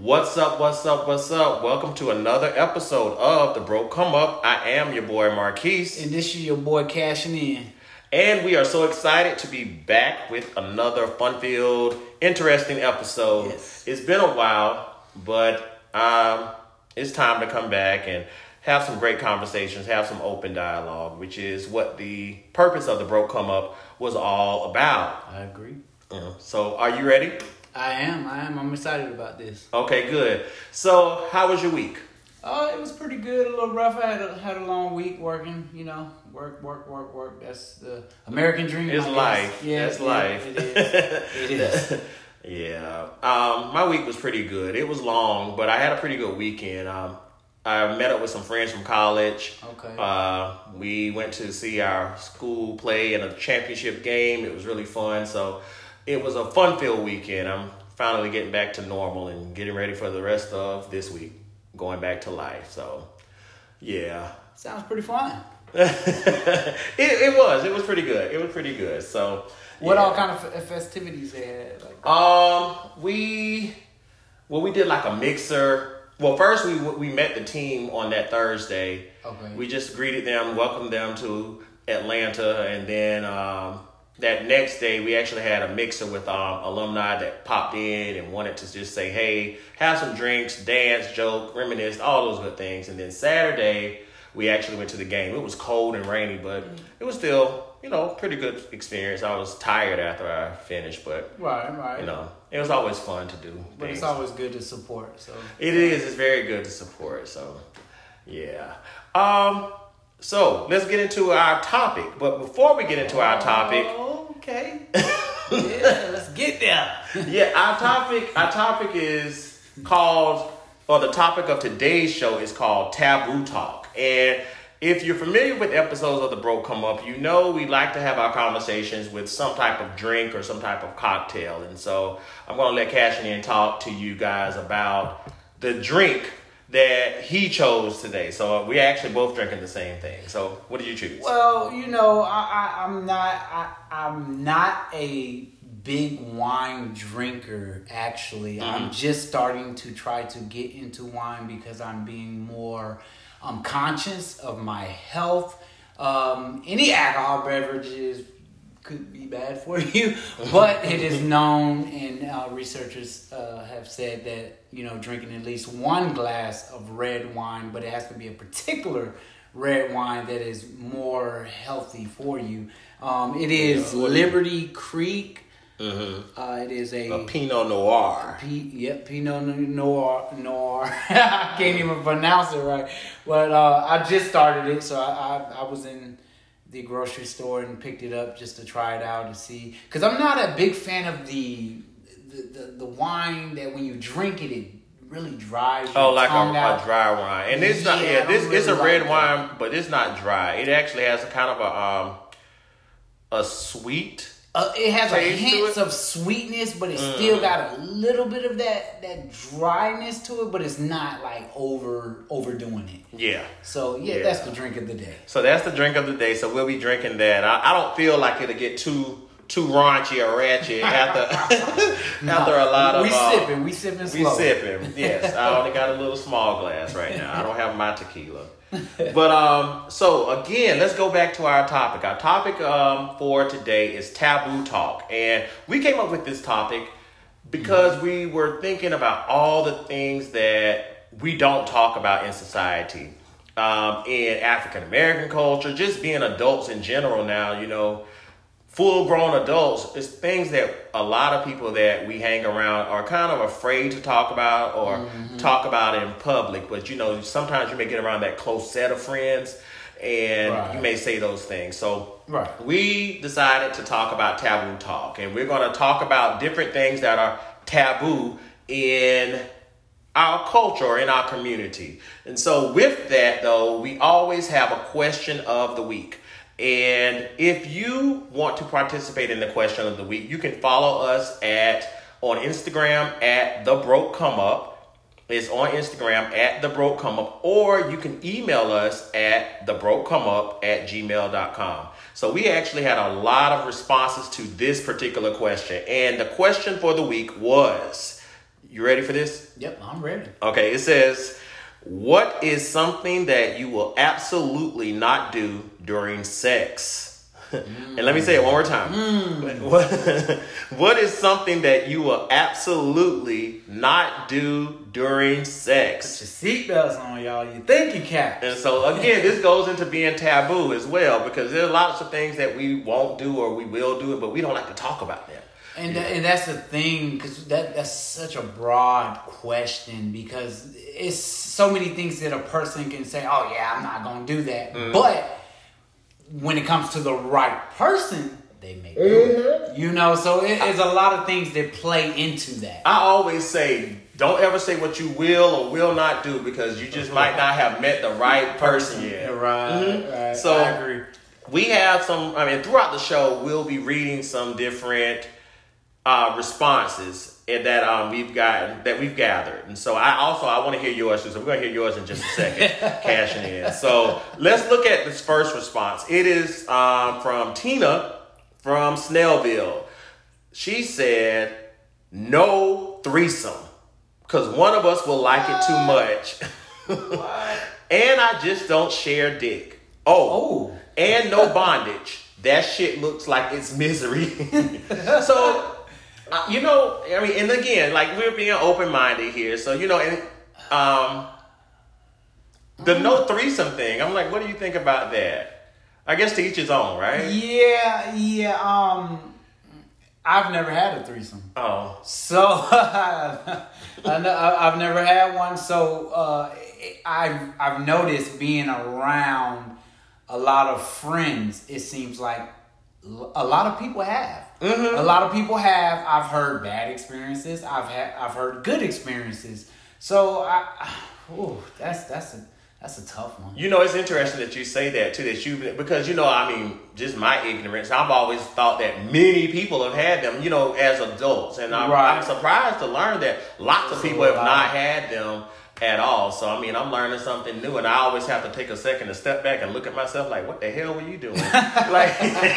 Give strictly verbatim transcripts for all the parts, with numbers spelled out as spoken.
What's up, what's up, what's up? Welcome to another episode of The Broke Come Up. I am your boy Marquise. And this is your boy Cashing In. And we are so excited to be back with another fun-filled, interesting episode. Yes. It's been a while, but um, it's time to come back and have some great conversations, have some open dialogue, which is what the purpose of The Broke Come Up was all about. I agree. Uh, so are you ready? I am. I am. I'm excited about this. Okay, good. So how was your week? Oh, it was pretty good. A little rough. I had a, had a long week working. You know, work, work, work, work. That's the American dream. It's I life. guess. Yeah, That's yeah, life. It is. It is. Yeah. Um, my week was pretty good. It was long, but I had a pretty good weekend. Um, I met up with some friends from college. Okay. Uh, we went to see our school play in a championship game. It was really fun. So it was a fun-filled weekend. I'm finally getting back to normal and getting ready for the rest of this week, going back to life. So, yeah. Sounds pretty fun. it, it was. It was pretty good. It was pretty good. So, What yeah. all kind of f- festivities they had? Like, Um, we, well, we did like a mixer. Well, first we we met the team on that Thursday. Okay. We just greeted them, welcomed them to Atlanta, and then um, that next day we actually had a mixer with um, alumni that popped in and wanted to just say, hey, have some drinks, dance, joke, reminisce, all those good things. And then Saturday we actually went to the game. It was cold and rainy, but it was still, you know, pretty good experience. I was tired after I finished, but right, right. you know, it was always fun to do But things. it's always good to support. So It is. It's very good to support. So, yeah. Um. So let's get into our topic. But before we get into our topic, Oh, okay. Yeah, let's get there. yeah, our topic, our topic is called, or the topic of today's show is called Taboo Talk. And if you're familiar with episodes of The Broke Come Up, you know we like to have our conversations with some type of drink or some type of cocktail. And so I'm going to let Cashin in talk to you guys about the drink that he chose today. So we actually both drinking the same thing. So what did you choose? Well, you know, I, I, I'm not I, I'm not a big wine drinker, actually. Mm-hmm. I'm just starting to try to get into wine because I'm being more um, conscious of my health. Um, any alcohol beverages could be bad for you, but it is known, and uh, researchers uh, have said that, you know, drinking at least one glass of red wine, but it has to be a particular red wine that is more healthy for you. Um, it is Yeah, what- Liberty Creek. Mm-hmm. Uh, it is a, A Pinot Noir. P, yep, Pinot Noir. Noir. I can't even pronounce it right. But uh, I just started it, so I, I I was in the grocery store and picked it up just to try it out and see. Because I'm not a big fan of the the, the the wine that when you drink it, it really dries your Oh, like a, tongue a out. dry wine, and it's not. Yeah, I Yeah, don't this it's a really red like wine, that. but it's not dry. It actually has a kind of a um a sweet. Uh, it has a taste to hints it? of sweetness, but it's Mm. still got a little bit of that that dryness to it, but it's not like over overdoing it. Yeah. So yeah, Yeah. that's the drink of the day. So that's the drink of the day. So we'll be drinking that. I, I don't feel like it'll get too too raunchy or ratchet after after a lot of we uh, sipping, we sipping we slow. sipping. Yes, I only got a little small glass right now. I don't have my tequila. But um, so again, let's go back to our topic. Our topic um for today is taboo talk, and we came up with this topic because mm-hmm. we were thinking about all the things that we don't talk about in society, um, in African American culture, just being adults in general. Now, you know, full grown adults, it's things that a lot of people that we hang around are kind of afraid to talk about or mm-hmm. talk about in public. But, you know, sometimes you may get around that close set of friends and right. you may say those things. So right. we decided to talk about taboo talk, and we're going to talk about different things that are taboo in our culture or in our community. And so with that, though, we always have a question of the week. And if you want to participate in the question of the week, you can follow us at on Instagram at The Broke Come Up. It's on Instagram at The Broke Come Up, or you can email us at thebrokecomeUp at gmail dot com. So we actually had a lot of responses to this particular question. And the question for the week was, You ready for this? Yep, I'm ready. Okay, it says, what is something that you will absolutely not do during sex? Mm. And let me say it one more time. Mm. What, what is something that you will absolutely not do during sex? Put your seatbelts on, y'all. You thinking cap. And so, again, this goes into being taboo as well, because there are lots of things that we won't do or we will do it, but we don't like to talk about them. And th- and that's the thing, because that, that's such a broad question, because it's so many things that a person can say, oh, yeah, I'm not going to do that. Mm. But when it comes to the right person, they may do mm-hmm. it. You know, so it, it's a lot of things that play into that. I always say, don't ever say what you will or will not do, because you just might not have met the right person yet. Right, mm-hmm. right. So I agree. We have some, I mean, throughout the show, we'll be reading some different uh, responses that um, we've gotten, that we've gathered. And so I also, I want to hear yours too. So we're going to hear yours in just a second, cashing in. So let's look at this first response. It is um, from Tina from Snellville. She said, no threesome, because one of us will like it too much. And I just don't share dick. Oh, oh. And no bondage. That shit looks like it's misery. So, uh, you know, I mean, and again, like, we're being open-minded here. So, you know, and um, the no threesome thing, I'm like, what do you think about that? I guess to each his own, right? Yeah, yeah. Um, I've never had a threesome. Oh. So, I've never had one. So, uh, I've, I've noticed being around a lot of friends, it seems like a lot of people have. Mm-hmm. A lot of people have. I've heard bad experiences. I've had. I've heard good experiences. So, I, ooh, that's that's a that's a tough one. You know, it's interesting that you say that too. That you because you know, I mean, just my ignorance. I've always thought that many people have had them. You know, as adults, and I'm, right. I'm surprised to learn that lots of people have not had them at all. So, I mean, I'm learning something new, and I always have to take a second to step back and look at myself like, what the hell were you doing? Like,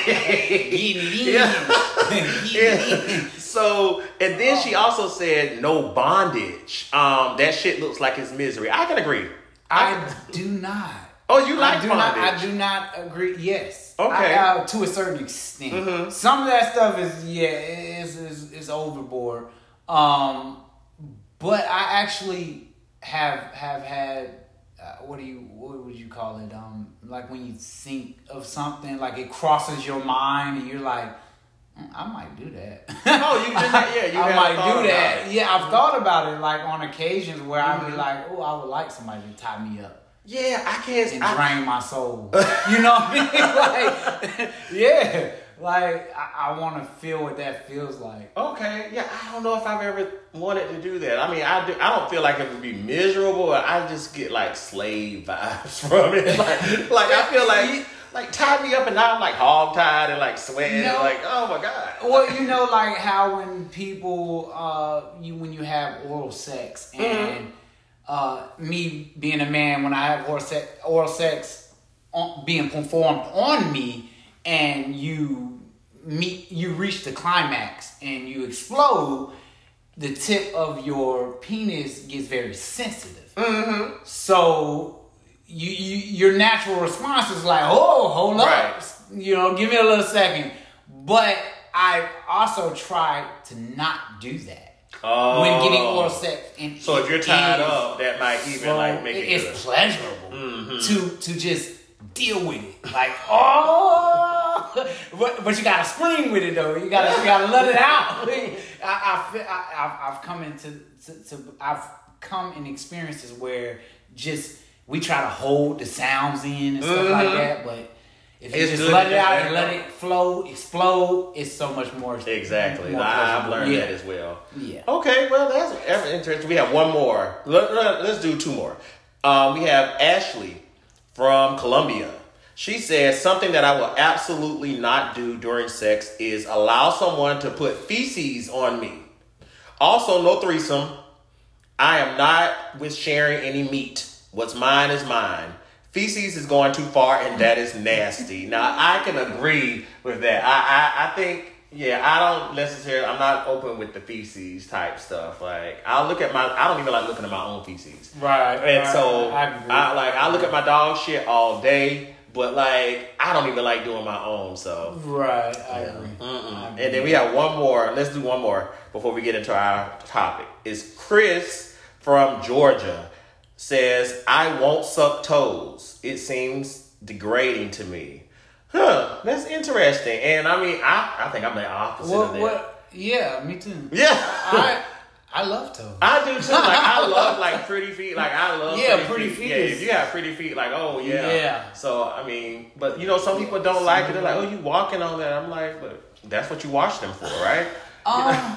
yeah. Yeah. So, and then she also said, no bondage. Um, that shit looks like it's misery. I can agree. I, I do not. Oh, you like I do bondage? Not, I do not agree. Yes. Okay. I, uh, to a certain extent. Mm-hmm. Some of that stuff is, yeah, is is, is overboard. Um, but I actually have have had uh, what do you what would you call it um like when you think of something, like it crosses your mind and you're like, mm, I might do that. Oh, you just yeah you I might do that. Yeah, I've thought about it, like on occasions where mm-hmm. I'd be like, oh, I would like somebody to tie me up. Yeah, I can't and I, drain my soul. You know what I mean? Like, yeah. Like, I, I want to feel what that feels like. Okay, yeah, I don't know if I've ever wanted to do that. I mean, I do, I don't feel like it would be miserable, but I just get, like, slave vibes from it. Like, like I feel like, like, tie me up and now I'm, like, hog-tied and, like, sweating. You know, like, oh, my God. Well, you know, like, how when people, uh, you when you have oral sex, and mm-hmm. uh, me being a man, when I have oral sex, oral sex on, being performed on me, and you meet, you reach the climax and you explode, the tip of your penis gets very sensitive. Mm-hmm. So you, you your natural response is like, oh, hold up, right. You know, give me a little second. But I also try to not do that oh. when getting oral sex. And so if you're tied up, that might even so like make it. It's good. pleasurable mm-hmm. to to just deal with it, like oh, but, but you gotta scream with it though. You gotta you gotta let it out. I, I, I I've come into to, to I've come in experiences where just we try to hold the sounds in and stuff mm-hmm. like that, but if you it's just let it out and let it flow, explode, it's so much more. Exactly, more I, I've learned yeah. that as well. Yeah. Okay, well that's interesting. We have one more. Let, let, let's do two more. Um, we have Ashley from Colombia. She says, something that I will absolutely not do during sex is allow someone to put feces on me. Also, no threesome. I am not with sharing any meat. What's mine is mine. Feces is going too far, and that is nasty. Now, I can agree with that. I, I, I think Yeah, I don't necessarily. I'm not open with the feces type stuff. Like I look at my. I don't even like looking at my own feces. Right. And right, so I, I, I like I look at my dog shit all day, but like I don't even like doing my own. So right. I yeah. agree. I agree. And then we have one more. Let's do one more before we get into our topic. It's Chris from Georgia says, "I won't suck toes. It seems degrading to me." Huh, that's interesting. And I mean, I, I think I'm the opposite What, of that. what? Yeah, me too. Yeah. I I love toes. I do too. Like I love like pretty feet. Like I love Yeah, pretty, pretty feet. feet Yeah, is- if you got pretty feet, like oh yeah. Yeah. So I mean, but you know, some people don't like it. They're like, oh, you walking on that. I'm like, but that's what you watch them for, right? Um,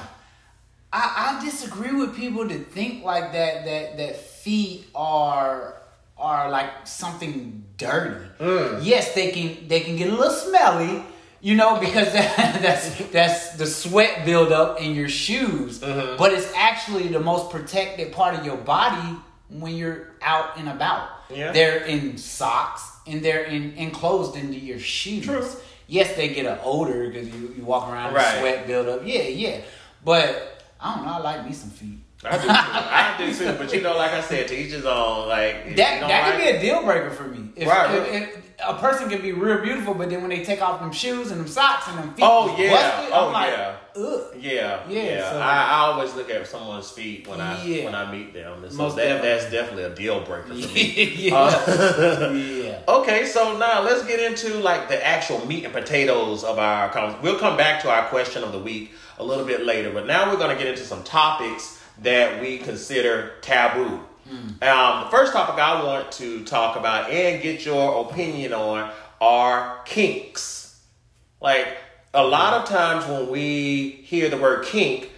I, I disagree with people that think like that. That that feet are are like something dirty. Mm. Yes, they can they can get a little smelly, you know, because that, that's that's the sweat buildup in your shoes. Mm-hmm. But it's actually the most protected part of your body when you're out and about. Yeah. They're in socks and they're in, enclosed into your shoes. True. Yes, they get an odor because you, you walk around Right. and sweat build up. Yeah, yeah. But I don't know. I like me some feet. I do too. I do too. But you know, like I said, to each his own. Like if you That don't that like could be a deal breaker for me. If, Right, if, right. if a person can be real beautiful, but then when they take off them shoes and them socks and them feet, Oh, yeah. busted, Oh, I'm like, yeah. ugh. Yeah, yeah. Yeah, so- I, I always look at someone's feet when I Yeah. when I meet them. And so Most that definitely. that's definitely a deal breaker for me. yeah, Uh, yeah. Okay, so now let's get into like the actual meat and potatoes of our conversation. We'll come back to our question of the week a little bit later, but now we're going to get into some topics that we consider taboo. Mm. Um, the first topic I want to talk about and get your opinion on are kinks. Like a lot of times when we hear the word kink,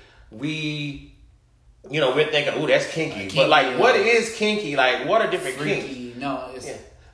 we, you know, we're thinking, "Ooh, that's kinky." Kinky, but like, yeah. what is kinky? Like, what are different kinks? Freaky. No, it's Yeah.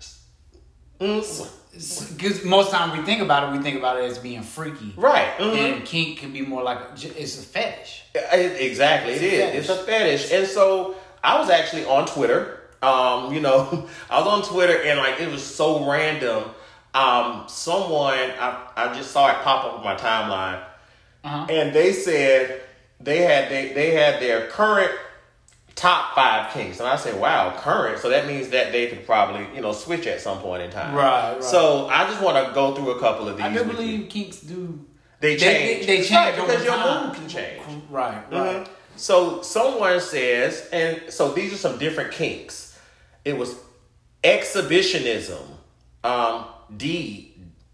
Mm. because most time we think about it, we think about it as being freaky. Right. Mhm. And kink can be more like a, j- it's a fetish. It- Exactly, it It's a is. fetish. It's a fetish. And so I was actually on Twitter. Um, you know, I was on Twitter and like it was so random. Um, someone I, I just saw it pop up on my timeline, Uh-huh. and they said they had they, they had their current top five kinks, and I said, "Wow, current." So that means that they could probably you know switch at some point in time. Right, right. So I just want to go through a couple of these. I do with you. believe kinks do. They change. They, they change Right, over because your time. mood can change. Right, right. Mhm. So someone says, and so these are some different kinks. It was exhibitionism, um, D,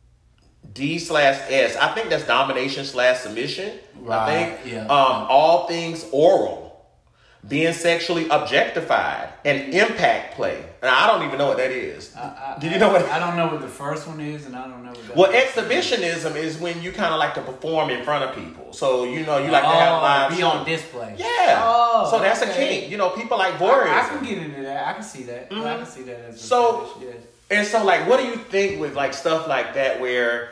D slash S. I think that's domination slash submission. I Right, think. yeah. Um, all things oral, being sexually objectified, and impact play. And I don't even know what that is. I, I, Did you know what? I don't know what the first one is, and I don't know what. The Well, other one is. exhibitionism is when you kind of like to perform in front of people. So you know you like to Oh, have live be shows. on display. Yeah. Oh, so that's a okay. kink. You know, people like voyeurism. I, I can get into that. I can see that. I Mhm. can see that as a So- fetish, yes. And so, like, what do you think with like stuff like that, where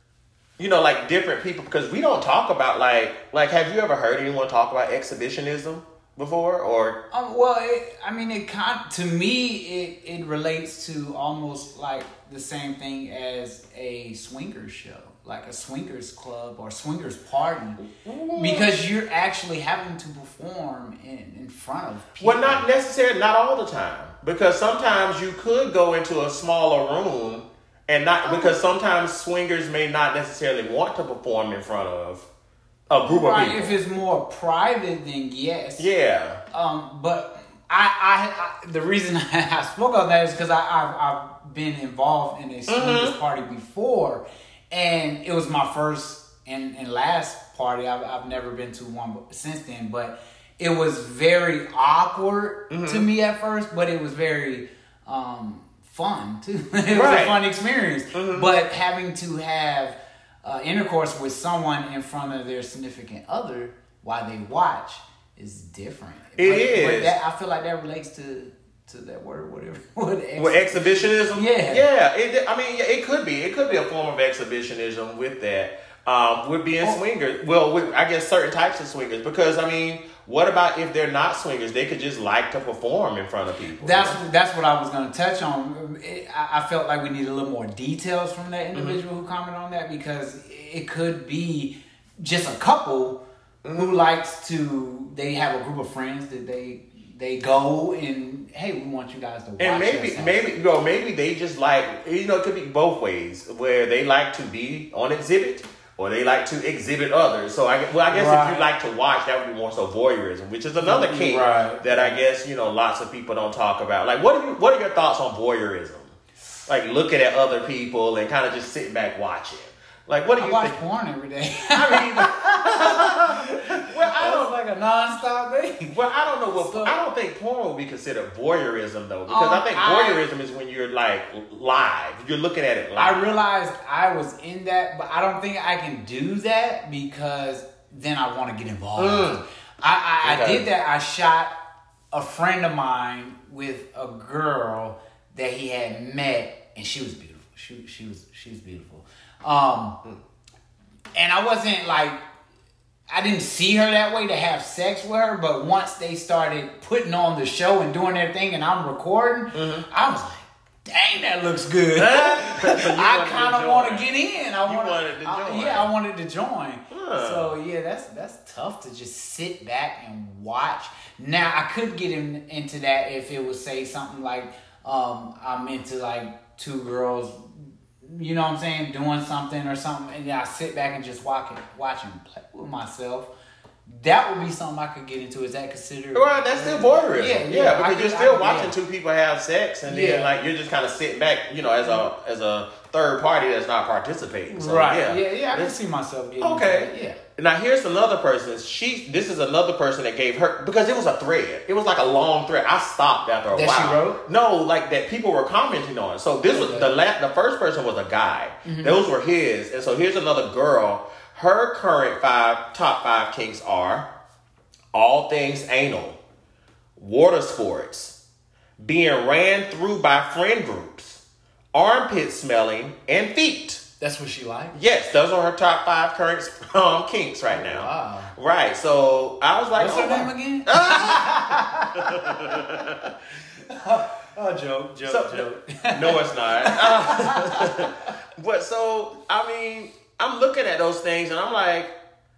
you know, like different people? Because we don't talk about like, like, have you ever heard anyone talk about exhibitionism before, or Um, well, it, I mean, it con- to me it it relates to almost like the same thing as a swingers show, like a swingers club or swingers party, because you're actually having to perform in, in front of people. well, not necessarily, not all the time, because sometimes you could go into a smaller room and not because sometimes swingers may not necessarily want to perform in front of a group right. of people. If it's more private, then yes. Yeah. Um, but I, I, I the reason I spoke on that is because I, I've, I've been involved in a swingers Mhm. party before, and it was my first and, and last party. I've, I've never been to one since then, but it was very awkward Mhm. to me at first, but it was very um, fun too. It was Right. a fun experience, Mhm. but having to have uh, intercourse with someone in front of their significant other while they watch is different. It but, is. But that, I feel like that relates to to that word, whatever. What ex- With exhibitionism? Yeah. Yeah. It, I mean, yeah, it could be. It could be a form of exhibitionism with that. Um, with being Oh. swingers. Well, with, I guess certain types of swingers. Because, I mean, what about if they're not swingers? They could just like to perform in front of people. That's that's what I was going to touch on. It, I, I felt like we need a little more details from that individual Mm-hmm. who commented on that, because it could be just a couple mm-hmm. who likes to. They have a group of friends that they they go and hey, we want you guys to watch. And maybe maybe you know maybe they just like you know it could be both ways where they like to be on exhibit. Or they like to exhibit others. So I, well, I guess right. if you like to watch, that would be more so voyeurism, which is another kink right. that I guess you know lots of people don't talk about. Like, what are you, what are your thoughts on voyeurism? Like looking at other people and kind of just sitting back watching. Like, what do I you watch think? porn every day. I mean, well, I don't like a nonstop thing. Well, I don't know what so, I don't think porn would be considered voyeurism though, because um, I think voyeurism I, is when you're like live, you're looking at it live. I realized I was in that, but I don't think I can do that because then I want to get involved. Mm. I, I, okay. I did that. I shot a friend of mine with a girl that he had met, and she was beautiful. She she was she was beautiful. Um, and I wasn't like, I didn't see her that way to have sex with her, but once they started putting on the show and doing their thing and I'm recording, mm-hmm. I was like, dang, that looks good. so I kind of want to get in. I you wanna, wanted to join. I, yeah, I wanted to join. Huh. So yeah, that's that's tough to just sit back and watch. Now, I could get in, into that if it would say something like, um, I'm into like two girls, you know what I'm saying, doing something or something, and then I sit back and just watch it, watch and play with myself. That would be something I could get into. Is that considered? Right, that's still voyeurism. Yeah, yeah, yeah because could, you're still I, watching yeah. two people have sex, and then yeah. like you're just kind of sitting back, you know, as a as a third party that's not participating. So, right. Yeah, yeah, yeah. I can see myself getting okay. into that. Yeah. Now here's another person. She, this is another person that gave her because it was a thread. It was like a long thread. I stopped after a that while. That she wrote? No, like that people were commenting on. So this okay. was the last. The first person was a guy. Mm-hmm. Those were his, and so here's another girl. Her current five top five kinks are all things anal, water sports, being ran through by friend groups, armpit smelling, and feet. That's what she likes? Yes, those are her top five current um, kinks right now. Wow. Right, so I was like... What's oh, her name again? oh, joke, joke, so, joke. No, it's not. Uh, but so, I mean, I'm looking at those things and I'm like...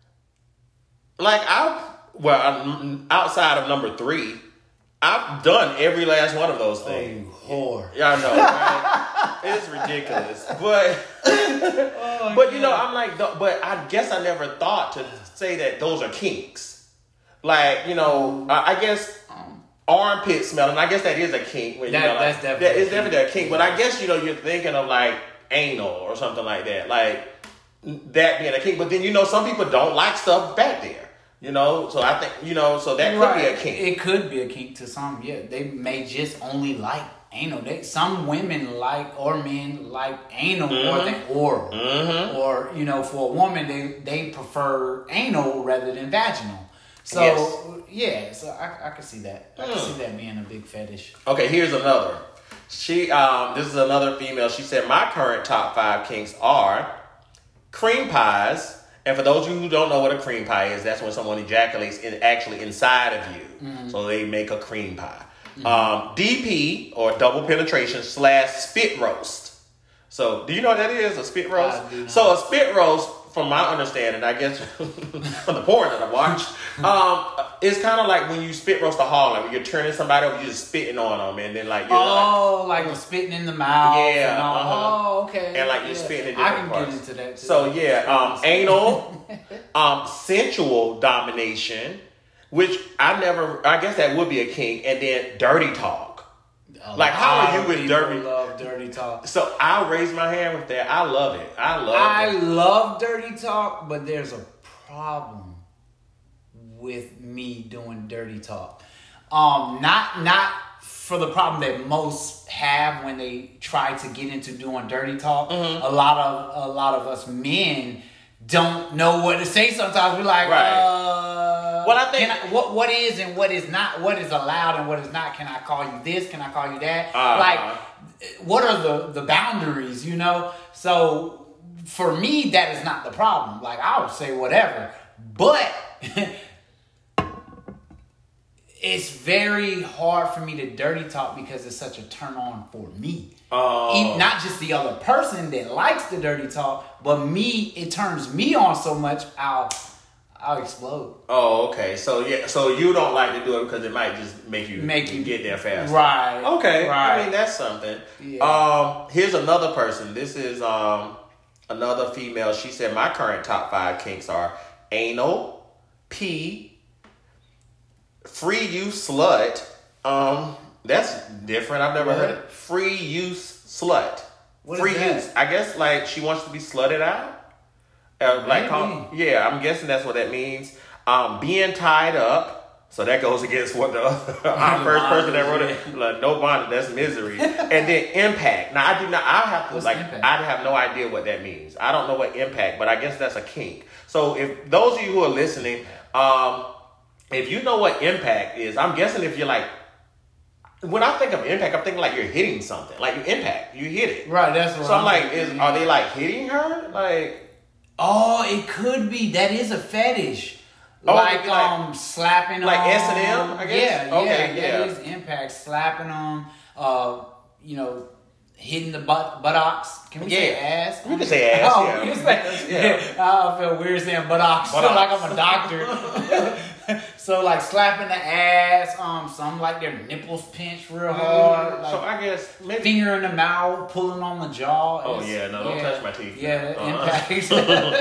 Like, I... Well, I'm, outside of number three, I've done every last one of those things. Oh, you whore. Yeah, I know, right? It's ridiculous. But, oh, but you know, I'm like, but I guess I never thought to say that those are kinks. Like, you know, I, I guess armpit smelling, I guess that is a kink. When, that, you know, like, that's definitely that, It's definitely a kink. But I guess, you know, you're thinking of like anal or something like that. Like, that being a kink. But then, you know, some people don't like stuff back there. You know, so I think, you know, so that could right. be a kink. It could be a kink to some, yeah. They may just only like anal. They, some women like, or men like anal mm-hmm. more than oral. Mm-hmm. Or, you know, for a woman, they, they prefer anal rather than vaginal. So, yes. yeah, so I, I can see that. I mm. can see that being a big fetish. Okay, here's another. She, um, this is another female. She said, my current top five kinks are cream pies. And for those of you who don't know what a cream pie is, that's when someone ejaculates in, actually inside of you. Mm-hmm. So they make a cream pie. Mm-hmm. Um, D P, or double penetration, slash spit roast. So do you know what that is, a spit roast? So a spit roast, from my understanding, I guess, from the porn that I watched, um, it's kind of like when you spit roast a hog. Like when you're turning somebody over, you're just spitting on them. And then like, you're oh, like, like spitting in the mouth. Yeah. And all. Uh-huh. Oh, okay. And like you're yeah. spitting in different I can parts. get into that too. So yeah, um, anal, um, sensual domination, which I never, I guess that would be a kink. And then dirty talk. A like how are you with dirty? Love dirty talk. So I'll raise my hand with that. I love it. I love I it. love dirty talk, but there's a problem with me doing dirty talk. Um, not not for the problem that most have when they try to get into doing dirty talk. Mm-hmm. A lot of a lot of us men don't know what to say. Sometimes we're like, right. uh, well, I think can I, what what is and what is not, what is allowed and what is not. Can I call you this? Can I call you that? Uh-huh. Like, what are the the boundaries? You know. So for me, that is not the problem. Like I would say whatever, but. It, it's very hard for me to dirty talk because it's such a turn on for me. Oh. Even, not just the other person that likes the dirty talk, but me, it turns me on so much, I'll I'll explode. Oh, okay. So yeah, so you don't like to do it because it might just make you make you get there faster. Right. Okay. Right. I mean, that's something. Yeah. Um, here's another person. This is um another female. She said my current top five kinks are anal, pee, free use slut. Um, that's different. I've never What? heard it. Free use slut. What free is that? use. I guess like she wants to be slutted out. Uh, like, call, yeah, I'm guessing that's what that means. Um, being tied up, so that goes against what the our first person that wrote it. Like, no bondage, that's misery. And then impact. Now, I do not. I have to What's like. impact? I have no idea what that means. I don't know what impact, but I guess that's a kink. So, if those of you who are listening, um, if you know what impact is, I'm guessing if you're like. When I think of impact, I'm thinking like you're hitting something. Like you impact, you hit it. Right. That's what. So I'm, I'm like, thinking. is are they like hitting her? Like. Oh, it could be. That is a fetish. Oh, like, like- um slapping like on. S and M, I guess? Yeah, Okay, yeah, yeah. that is impact. Slapping on, uh, you know, hitting the butt buttocks. Can we say Yeah. ass? We can say ass, Oh, yeah. we can say, Yeah. I feel weird saying buttocks. Buttocks. Like I'm a doctor. So like slapping the ass, um, some like their nipples pinched real hard. Like, So I guess maybe. finger in the mouth, pulling on the jaw. Oh It's- yeah, no, don't touch my teeth. Yeah, that Uh-uh. impacts.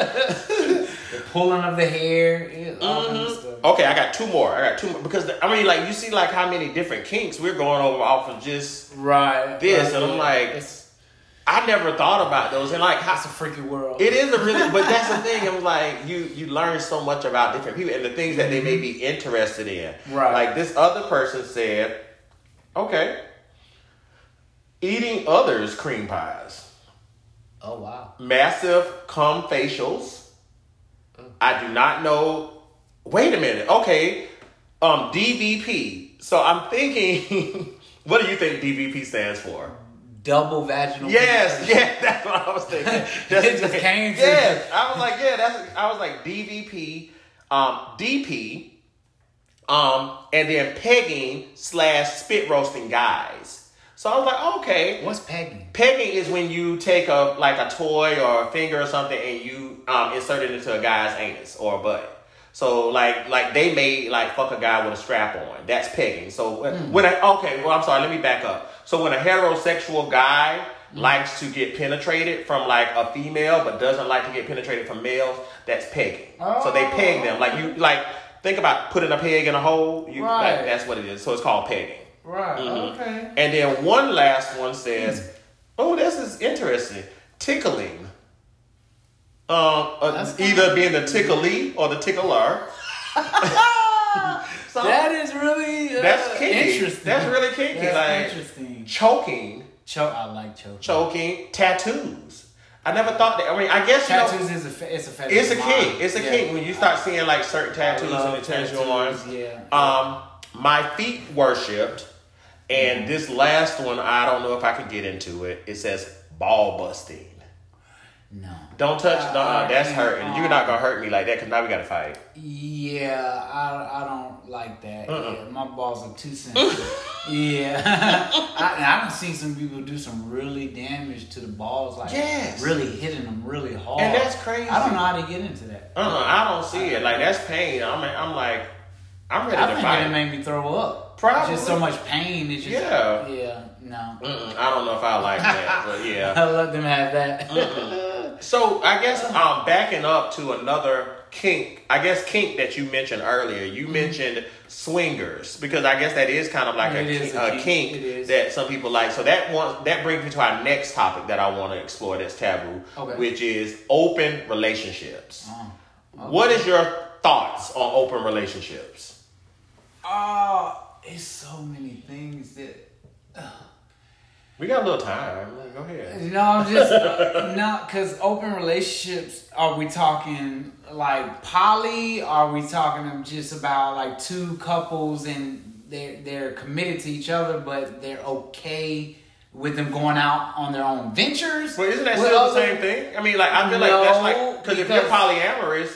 The pulling of the hair, yeah, all kind of stuff. Okay, I got two more. I got two more because the, I mean, like you see, like how many different kinks we're going over off of just Right. this, right, and I'm yeah. like, it's, I never thought about those, and like how it's a freaky world. it is a really, but that's the thing. I'm like, you you learn so much about different people and the things that they may be interested in. Right. Like this other person said, okay, eating others' cream pies. Oh wow. Massive cum facials. I do not know. Wait a minute. Okay. Um, D V P. So I'm thinking, what do you think D V P stands for? Double vaginal. Yes, penetration. yeah, that's what I was thinking. That's It just exactly- came to Yes, I was like, yeah, that's. I was like D V P, um, D P, um, and then pegging slash spit roasting guys. So I was like, okay. What's pegging? Pegging is when you take a like a toy or a finger or something and you um, insert it into a guy's anus or a butt. So like like they may like fuck a guy with a strap on. That's pegging. So Mm. when I okay, well I'm sorry, let me back up. So when a heterosexual guy mm. likes to get penetrated from like a female but doesn't like to get penetrated from males, that's pegging. Oh. So they peg them like you like think about putting a peg in a hole. You Right. like, that's what it is. So it's called pegging. Right. Mhm. Okay. And then one last one says, "Oh, this is interesting. Tickling. Um, uh, That's either kinda- being the ticklee or the tickler. So That is really uh, that's kinky. interesting. That's really kinky. That's like interesting. choking, Choke. I like choking. choking, tattoos. I never thought that. I mean, I guess you know, Tattoos is a fe- it's a fetish. it's a of kink. mine. It's a Yeah. kink when you start seeing like certain I tattoos love and it turns you tattoos, on. Yeah. Um, my feet worshipped, and Mm-hmm. this last one, I don't know if I could get into it. It says ball busting. No. Don't touch. Uh, No, I that's can't, hurting. You're um, not gonna hurt me like that because now we gotta fight. Yeah, I I don't like that. Uh-uh. Yeah, my balls are too sensitive. yeah, I and I done seen some people do some really damage to the balls, like Yes. really hitting them really hard. And that's crazy. I don't know how to get into that. Uh, uh I don't see it. Like that's pain. I'm, I'm like, I'm ready I to think fight. it made me throw up. Probably. Just so much pain. It's just Yeah. yeah. No, Mm-mm, I don't know if I like that, but yeah. I let them have that. So I guess um, backing up to another kink, I guess kink that you mentioned earlier. You Mm-hmm. mentioned swingers because I guess that is kind of like a, It is kink, a a kink. kink It is. that some people like. So that one that brings me to our next topic that I want to explore that's taboo, Okay. which is open relationships. Oh, okay. What is your thoughts on open relationships? Oh, it's so many things that. We got a little time. Go ahead. No, I'm just not because open relationships. Are we talking like poly? Are we talking just about like two couples and they're they're committed to each other, but they're okay with them going out on their own ventures? Well, isn't that With still the other- same thing? I mean, like I feel like that's like No, because if you're because- polyamorous,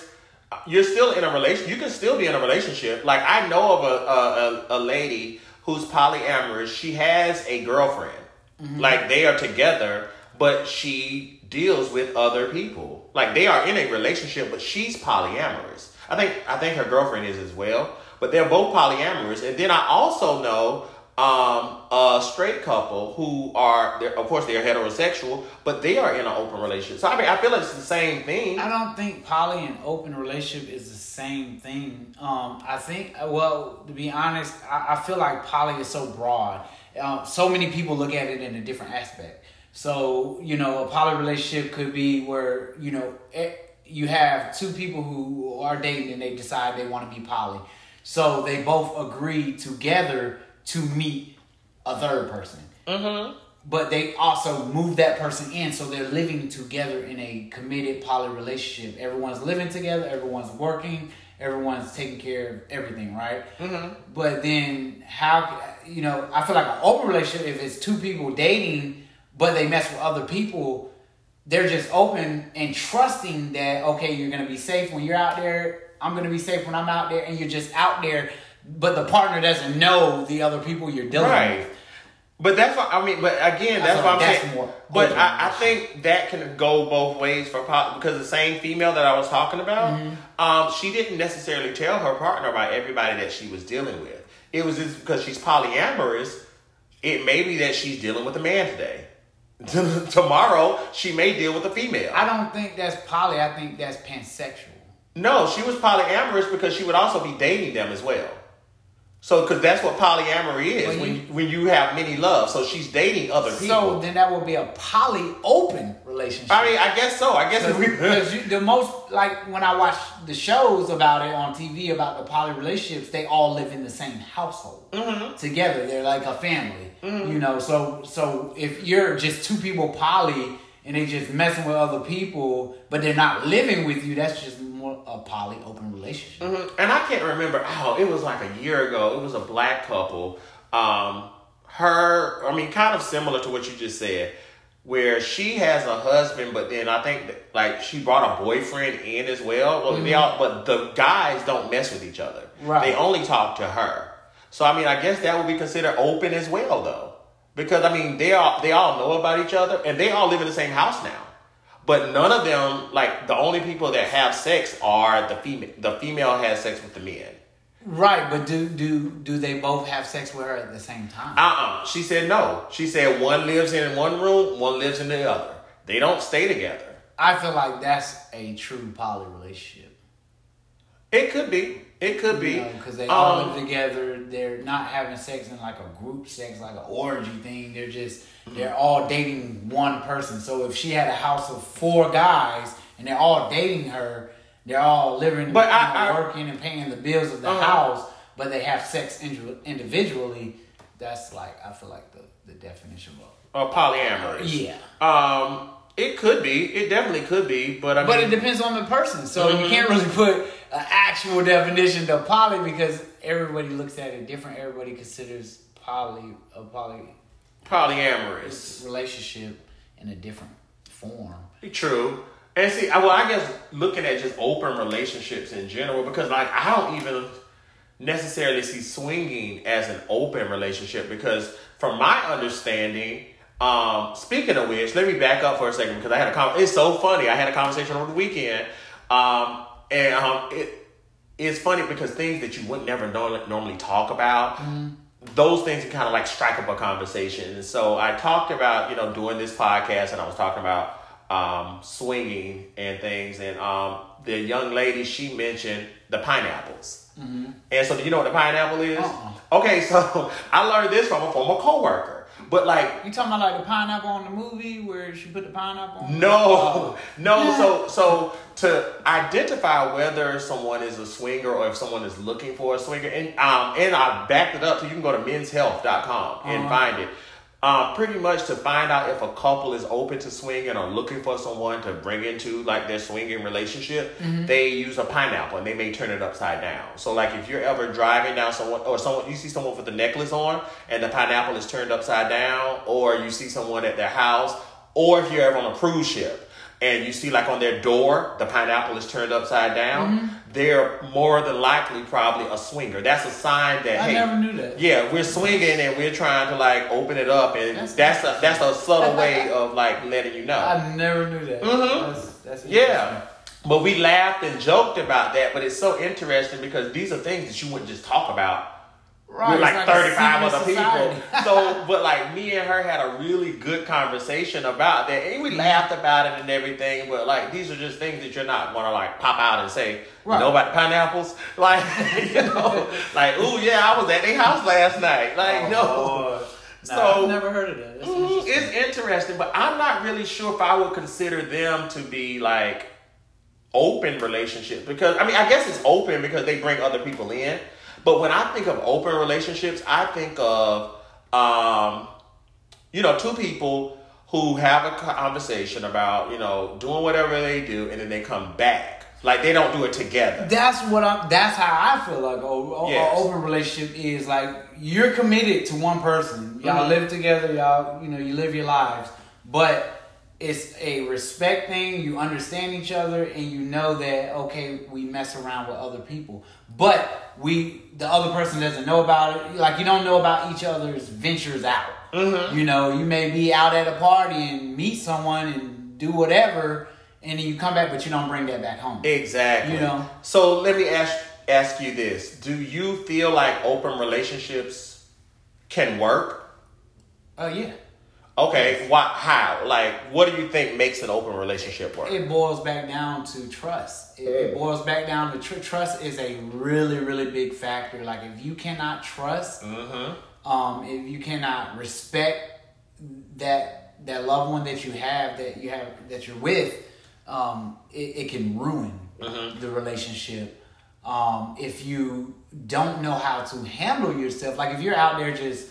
you're still in a relation. You can still be in a relationship. Like I know of a a, a lady who's polyamorous. She has a girlfriend. Mm-hmm. Like they are together, but she deals with other people. Like they are in a relationship, but she's polyamorous. I think I think her girlfriend is as well. But they're both polyamorous. And then I also know um, a straight couple who are, of course, they're heterosexual, but they are in an open relationship. So, I mean, I feel like it's the same thing. I don't think poly and open relationship is the same thing. Um, I think, well, to be honest, I, I feel like poly is so broad. Um, so many people look at it in a different aspect. So, you know, a poly relationship could be where, you know, you have two people who are dating and they decide they want to be poly. So they both agree together to meet a third person. Mm-hmm. But they also move that person in, so they're living together in a committed poly relationship. Everyone's living together, everyone's working, everyone's taking care of everything, right? Mm-hmm. But then how, you know, I feel like an open relationship, if it's two people dating, but they mess with other people, they're just open and trusting that, okay, you're going to be safe when you're out there. I'm going to be safe when I'm out there, and you're just out there, but the partner doesn't know the other people you're dealing right. with. But that's what, I mean, but again, that's what I'm that's saying. But I, I think that can go both ways for because the same female that I was talking about, mm-hmm. um, she didn't necessarily tell her partner about everybody that she was dealing with. It was just because she's polyamorous, it may be that she's dealing with a man today. Tomorrow, she may deal with a female. I don't think that's poly. I think that's pansexual. No, she was polyamorous because she would also be dating them as well. So, because that's what polyamory is, when you, when, you, when you have many loves. So, she's dating other people. So, then that would be a poly-open relationship. I mean, I guess so. I guess if we... Because you, the most, like, when I watch the shows about it on T V, about the poly relationships, they all live in the same household. Mm-hmm. Together. They're like a family. Mm-hmm. You know, so so if you're just two people poly, and they just messing with other people, but they're not living with you, that's just more a poly open relationship. Mm-hmm. And I can't remember, oh, it was like a year ago. It was a black couple. Um, her, I mean, kind of similar to what you just said, where she has a husband, but then I think that, like she brought a boyfriend in as well. Well, mm-hmm. they all, but the guys don't mess with each other. Right. They only talk to her. So I mean, I guess that would be considered open as well, though. Because, I mean, they all, they all know about each other, and they all live in the same house now. But none of them, like, the only people that have sex are the female. The female has sex with the men. Right, but do do do they both have sex with her at the same time? Uh-uh. She said no. She said one lives in one room, one lives in the other. They don't stay together. I feel like that's a true poly relationship. It could be. It could you be. Because they all um, live together. They're not having sex in like a group sex, like an orgy thing. They're just, mm-hmm. they're all dating one person. So if she had a house of four guys and they're all dating her, they're all living, but I, know, I, working and paying the bills of the uh-huh. house, but they have sex individually, that's like, I feel like the, the definition of uh, polyamorous. Yeah. Um, it could be. It definitely could be. But I mean, but it depends on the person. So mm-hmm. you can't really put an actual definition to poly because everybody looks at it different. Everybody considers poly a poly polyamorous relationship in a different form. True. And see, well, I guess looking at just open relationships in general, because like I don't even necessarily see swinging as an open relationship because from my understanding, um, speaking of which, let me back up for a second because I had a con- it's so funny. I had a conversation over the weekend, um, and um, it it's funny because things that you would never know, normally talk about, mm-hmm. those things can kind of like strike up a conversation. And so I talked about, you know, doing this podcast, and I was talking about um, swinging and things, and um, the young lady, she mentioned the pineapples. Mm-hmm. And so do you know what the pineapple is? Uh-uh. Okay, so I learned this from a former coworker. But like, you talking about like the pineapple on the movie where she put the pineapple on? No, oh. no. Yeah. So, so to identify whether someone is a swinger or if someone is looking for a swinger, and um, and I backed it up, so you can go to men's health dot com and uh-huh. find it. Um, pretty much to find out if a couple is open to swinging or looking for someone to bring into like their swinging relationship, mm-hmm. they use a pineapple and they may turn it upside down. So like if you're ever driving down someone or someone, you see someone with a necklace on and the pineapple is turned upside down, or you see someone at their house, or if you're ever on a cruise ship and you see like on their door, the pineapple is turned upside down, Mm-hmm. they're more than likely probably a swinger. That's a sign that, I hey, never knew that. yeah, we're swinging and we're trying to like open it up, and That's that's a, that's a subtle way of like letting you know. I never knew that. Mhm. That's, that's Yeah. But we laughed and joked about that, but it's so interesting because these are things that you wouldn't just talk about Right, with like it's like a thirty-five secret other people. society. So, but like me and her had a really good conversation about that, and we laughed about it and everything. But like these are just things that you're not gonna like pop out and say, Right. you know about the pineapples? Like, you know, like, ooh, yeah, I was at their house last night. Like, Oh, no. Lord. So Nah, I've never heard of that. That's mm, interesting. it's interesting, but I'm not really sure if I would consider them to be like open relationships, because I mean I guess it's open because they bring other people in, but when I think of open relationships, I think of um you know two people who have a conversation about, you know, doing whatever they do, and then they come back, like they don't do it together. That's what I'm. That's how I feel like an Yes. open relationship is. Like you're committed to one person. Y'all Mhm. live together. Y'all, you know, you live your lives. But it's a respect thing. You understand each other, and you know that okay, we mess around with other people, but we the other person doesn't know about it. Like you don't know about each other's ventures out. Mhm. You know, you may be out at a party and meet someone and do whatever, and then you come back, but you don't bring that back home. Exactly. You know. So let me ask ask you this: do you feel like open relationships can work? Oh yeah. Okay, why? How? Like, what do you think makes an open relationship work? It boils back down to trust. It, it boils back down to tr- trust is a really, really big factor. Like if you cannot trust, Mm-hmm. um, if you cannot respect that that loved one that you have, that you have that you're with, um, it, it can ruin Mhm. the relationship. Um, if you don't know how to handle yourself, like if you're out there just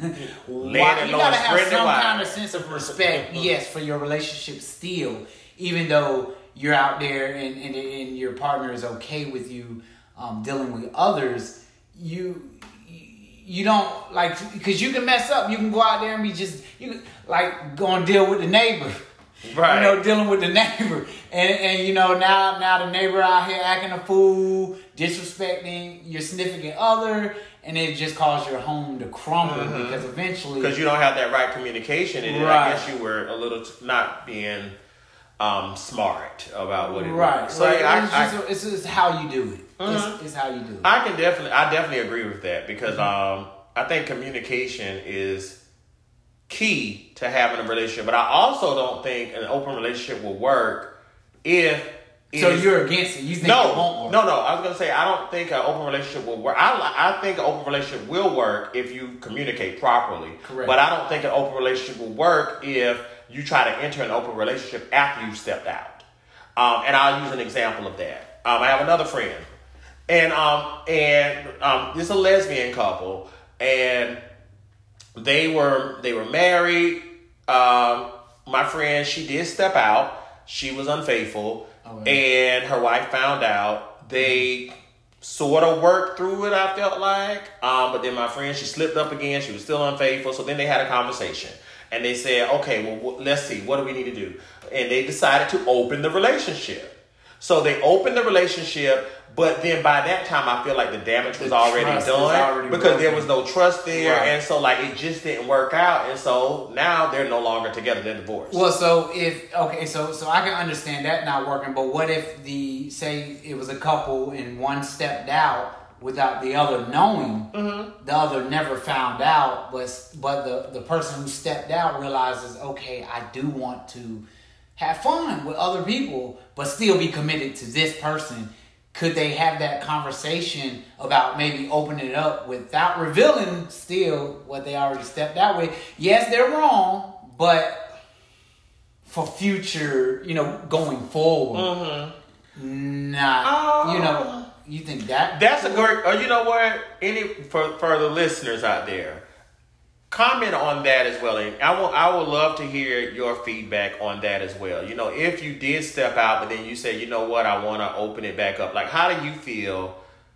why, it you low gotta and have spreading it some wide. kind of sense of respect, yes, for your relationship still, even though you're out there and, and, and your partner is okay with you um, dealing with others, you you don't like, because you can mess up. You can go out there and be just you can, like go and deal with the neighbor. Right. You know, dealing with the neighbor. And and you know, now now the neighbor out here acting a fool, disrespecting your significant other, and it just caused your home to crumble Mhm. because eventually Because you don't have that right communication, and I Right. guess you were a little t- not being um, smart about what it right. was. So right. yeah, it's, I, just, I, it's just how you do it. Mhm. It's, it's how you do it. I can definitely, I definitely agree with that because Mm-hmm. um, I think communication is key to having a relationship. But I also don't think an open relationship will work if. it so is- you're against it. You think no, it won't work. no, no. I was gonna say I don't think an open relationship will work. I li- I think an open relationship will work if you communicate properly. Correct. But I don't think an open relationship will work if you try to enter an open relationship after you've stepped out. Um, and I'll use an example of that. Um, I have another friend, and um, and um, it's a lesbian couple, and they were they were married. Um, my friend, she did step out. She was unfaithful, Oh, and her wife found out. They sort of worked through it, I felt like. Um, but then my friend, she slipped up again. She was still unfaithful. So then they had a conversation. And they said, okay, well, wh- let's see. What do we need to do? And they decided to open the relationship. So they opened the relationship, but then by that time, I feel like the damage was The already trust is done already because there broken. was no trust there. Right. And so, like, it just didn't work out. And so now they're no longer together. They're divorced. Well, so if okay, so so I can understand that not working, but what if the say it was a couple and one stepped out without the other knowing, Mm-hmm. the other never found out, but but the the person who stepped out realizes, okay, I do want to have fun with other people, but still be committed to this person. Could they have that conversation about maybe opening it up without revealing still what they already stepped out with? Yes, they're wrong, but for future, you know, going forward, Mm-hmm. not, Oh. you know, you think that? That's a great. Or you know what? Any for for the listeners out there, comment on that as well. And I will I would love to hear your feedback on that as well. You know, if you did step out, but then you say, you know what, I want to open it back up. Like, how do you feel?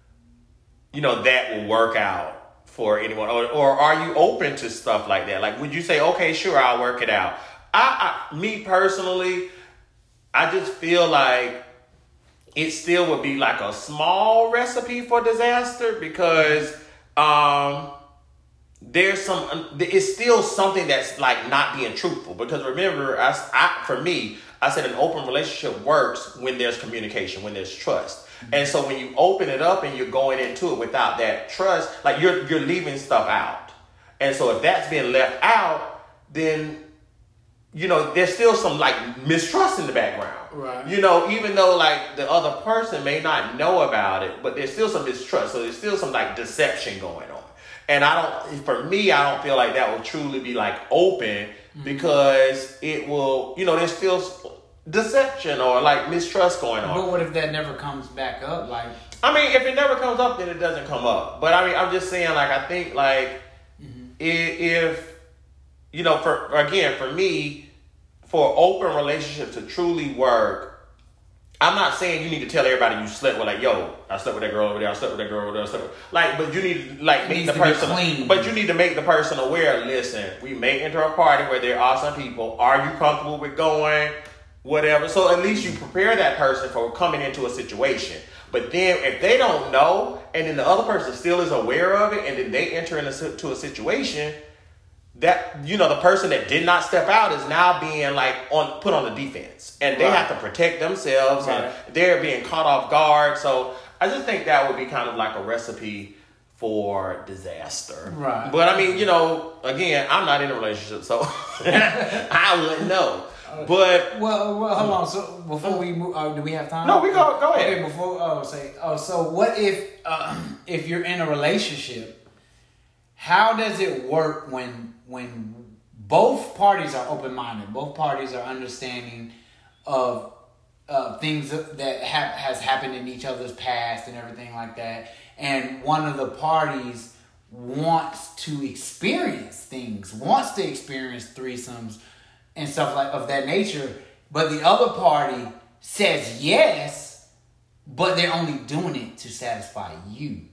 You know, that will work out for anyone, or or are you open to stuff like that? Like, would you say, okay, sure, I'll work it out? I, I me personally. I just feel like it still would be like a small recipe for disaster because um, there's some, it's still something that's like not being truthful. Because remember, I, I, for me, I said an open relationship works when there's communication, when there's trust. And so when you open it up and you're going into it without that trust, like you're you're leaving stuff out. And so if that's being left out, then, you know, there's still some like mistrust in the background. Right. You know, even though like the other person may not know about it, but there's still some mistrust. So there's still some like deception going on. And I don't, for me, I don't feel like that will truly be like open mm-hmm. because it will, you know, there's still deception or like mistrust going on. But what if that never comes back up? Like, I mean, if it never comes up, then it doesn't come up. But I mean, I'm just saying, like, I think like mm-hmm. if, if, you know, for, again, for me, for open relationships to truly work, I'm not saying you need to tell everybody you slept with, like, yo, I slept with that girl over there, I slept with that girl over there, I slept with, like, but you need to, like, make the person, but you need to make the person aware, listen, we may enter a party where there are some people, are you comfortable with going, whatever, so at least you prepare that person for coming into a situation. But then if they don't know, and then the other person still is aware of it, and then they enter into a situation, that, you know, the person that did not step out is now being like on put on the defense, and they right. have to protect themselves right. and they're being caught off guard. So I just think that would be kind of like a recipe for disaster. Right. But I mean, you know, again, I'm not in a relationship, so I wouldn't know. But well, well, hold on. So before we move, uh, do we have time? No, we go. Go ahead. Okay, before oh say oh, so what if uh, if you're in a relationship, how does it work when when both parties are open-minded, both parties are understanding of uh, things that have has happened in each other's past and everything like that, and one of the parties wants to experience things, wants to experience threesomes and stuff like of that nature, but the other party says yes, but they're only doing it to satisfy you.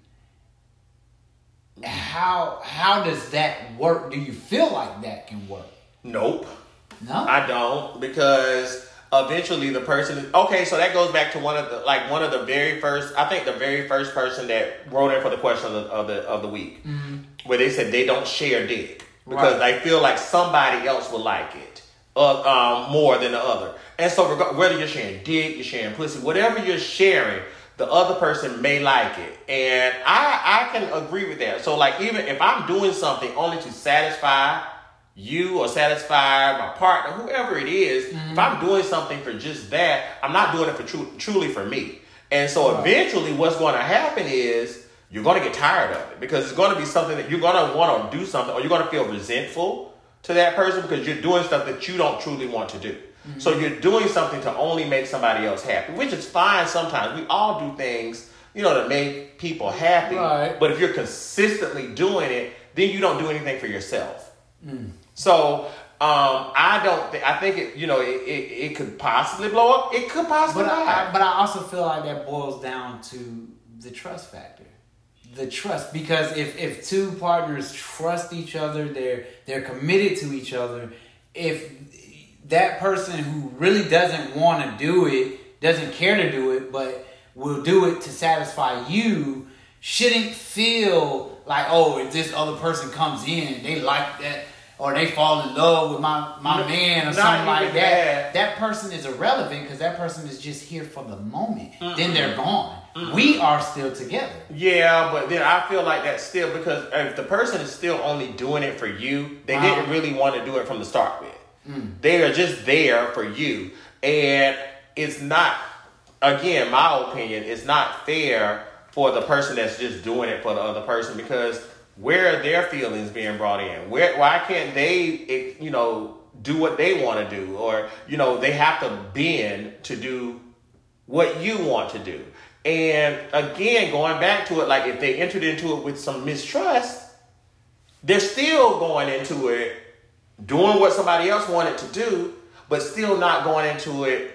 How how does that work? Do you feel like that can work? Nope. No? I don't, because eventually the person is, okay, so that goes back to one of the like one of the very first, I think the very first person that wrote in for the question of the of the, of the week, mm-hmm. where they said they don't share dick because right. they feel like somebody else will like it. Uh, um, more than the other. And so reg- whether you're sharing dick, you're sharing pussy, whatever you're sharing, the other person may like it. And I, I can agree with that. So like even if I'm doing something only to satisfy you or satisfy my partner, whoever it is, mm-hmm. if I'm doing something for just that, I'm not doing it for tru- truly for me. And so right. eventually what's going to happen is you're going to get tired of it because it's going to be something that you're going to want to do something, or you're going to feel resentful to that person because you're doing stuff that you don't truly want to do. Mm-hmm. So you're doing something to only make somebody else happy, which is fine sometimes. We all do things, you know, to make people happy. Right. But if you're consistently doing it, then you don't do anything for yourself. Mm. So um, I don't think, I think it, you know, it, it, it could possibly blow up. It could possibly but not. I, but I also feel like that boils down to the trust factor. The trust, because if, if two partners trust each other, they're they're committed to each other. If that person who really doesn't want to do it, doesn't care to do it, but will do it to satisfy you, shouldn't feel like, oh, if this other person comes in, they like that, or they fall in love with my, my no, man or something like that. That. that person is irrelevant because that person is just here for the moment. Mm-mm. Then they're gone. Mm-mm. We are still together. Yeah, but then I feel like that's still, because if the person is still only doing it for you, they uh-huh. didn't really want to do it from the start with. Mm. They are just there for you. And it's not, again, my opinion, it's not fair for the person that's just doing it for the other person, because where are their feelings being brought in? Where, why can't they, you know, do what they want to do? Or, you know, they have to bend to do what you want to do. And again, going back to it, like if they entered into it with some mistrust, they're still going into it doing what somebody else wanted to do, but still not going into it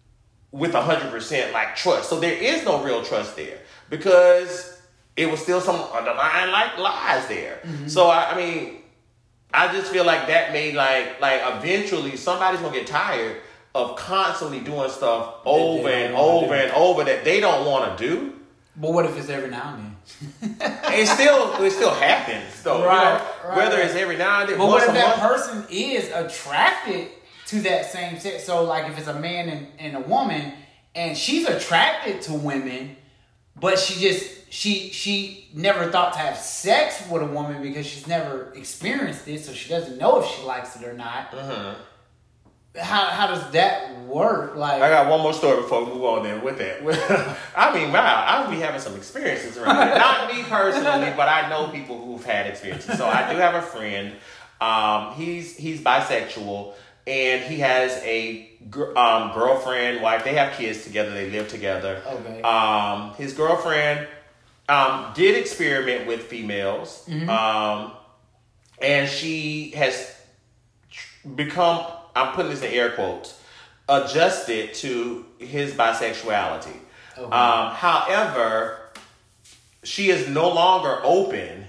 with one hundred percent like trust. So there is no real trust there, because it was still some underlying like lies there. Mm-hmm. So I, I mean, I just feel like that made like like eventually somebody's gonna get tired of constantly doing stuff over they and don't wanna over do. and over that they don't want to do. But what if it's every now and then? It still it still happens though. Right, you know, right. Whether it's every now and then. But once what if a that month, person is attracted to that same sex? So, like, if it's a man and, and a woman, and she's attracted to women, but she just she she never thought to have sex with a woman because she's never experienced it, so she doesn't know if she likes it or not. uh-huh. How how does that work? Like, I got one more story before we move on then with that. I mean, wow, I'll be having some experiences around here. Not me personally, but I know people who've had experiences. So I do have a friend. Um, he's he's bisexual, and he has a gr- um, girlfriend, wife. They have kids together. They live together. Okay. Um, his girlfriend um, did experiment with females, Mm-hmm. um, and she has become, I'm putting this in air quotes, adjusted to his bisexuality. Okay. Um, however, she is no longer open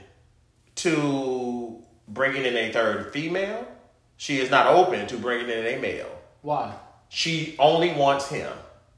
to bringing in a third female. She is not open to bringing in a male. why? She only wants him.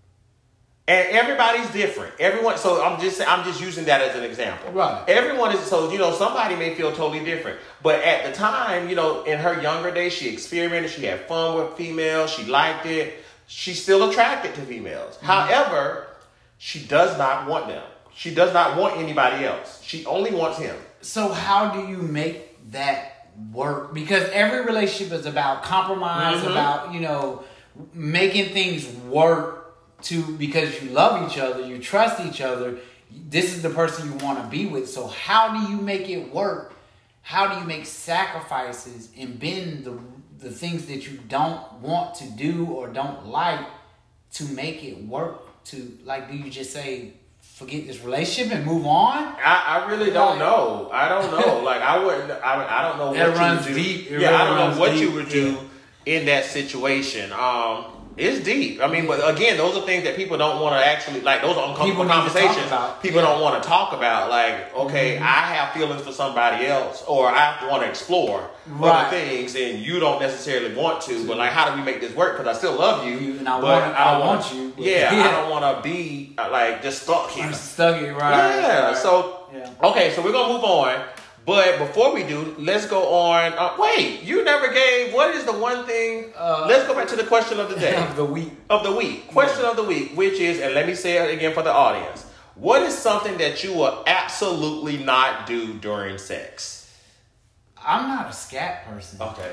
And everybody's different. Everyone. So I'm just I'm just using that as an example. Right. Everyone is so you know somebody may feel totally different, but at the time, you know, in her younger days, she experimented. She had fun with females. She liked it. She's still attracted to females. Mm-hmm. However, she does not want them. She does not want anybody else. She only wants him. So how do you make that work? Because every relationship is about compromise, Mhm. about, you know, making things work to because you love each other, you trust each other. This is the person you want to be with. So how do you make it work? How do you make sacrifices and bend the the things that you don't want to do or don't like to make it work? To like, do you just say, forget this relationship and move on? I, I really don't Like- know. I don't know. Like I wouldn't. I, I don't know what It you runs would do. deep. It Yeah, I really don't know runs what you deep. would do in that situation. Um, it's deep. I mean, but again, those are things that people don't want to actually like. Those are uncomfortable People need to talk conversations. about. People Yeah. don't want to talk about. Like, okay, Mm-hmm. I have feelings for somebody else, or I want to explore Right. other things, and you don't necessarily want to. But like, how do we make this work? Because I still love you, You- and I but want- I I don't want want you, but- Yeah, Yeah. I don't want to be uh, like just stuck here. I'm stuck it, right? Yeah. right. So Yeah. okay, so we're gonna move on. But before we do, let's go on. Uh, wait, you never gave. What is the one thing? Uh, let's go back to the question of the day of the week. of the week. Question of the week, which is, and let me say it again for the audience. What is something that you will absolutely not do during sex? I'm not a scat person. Okay.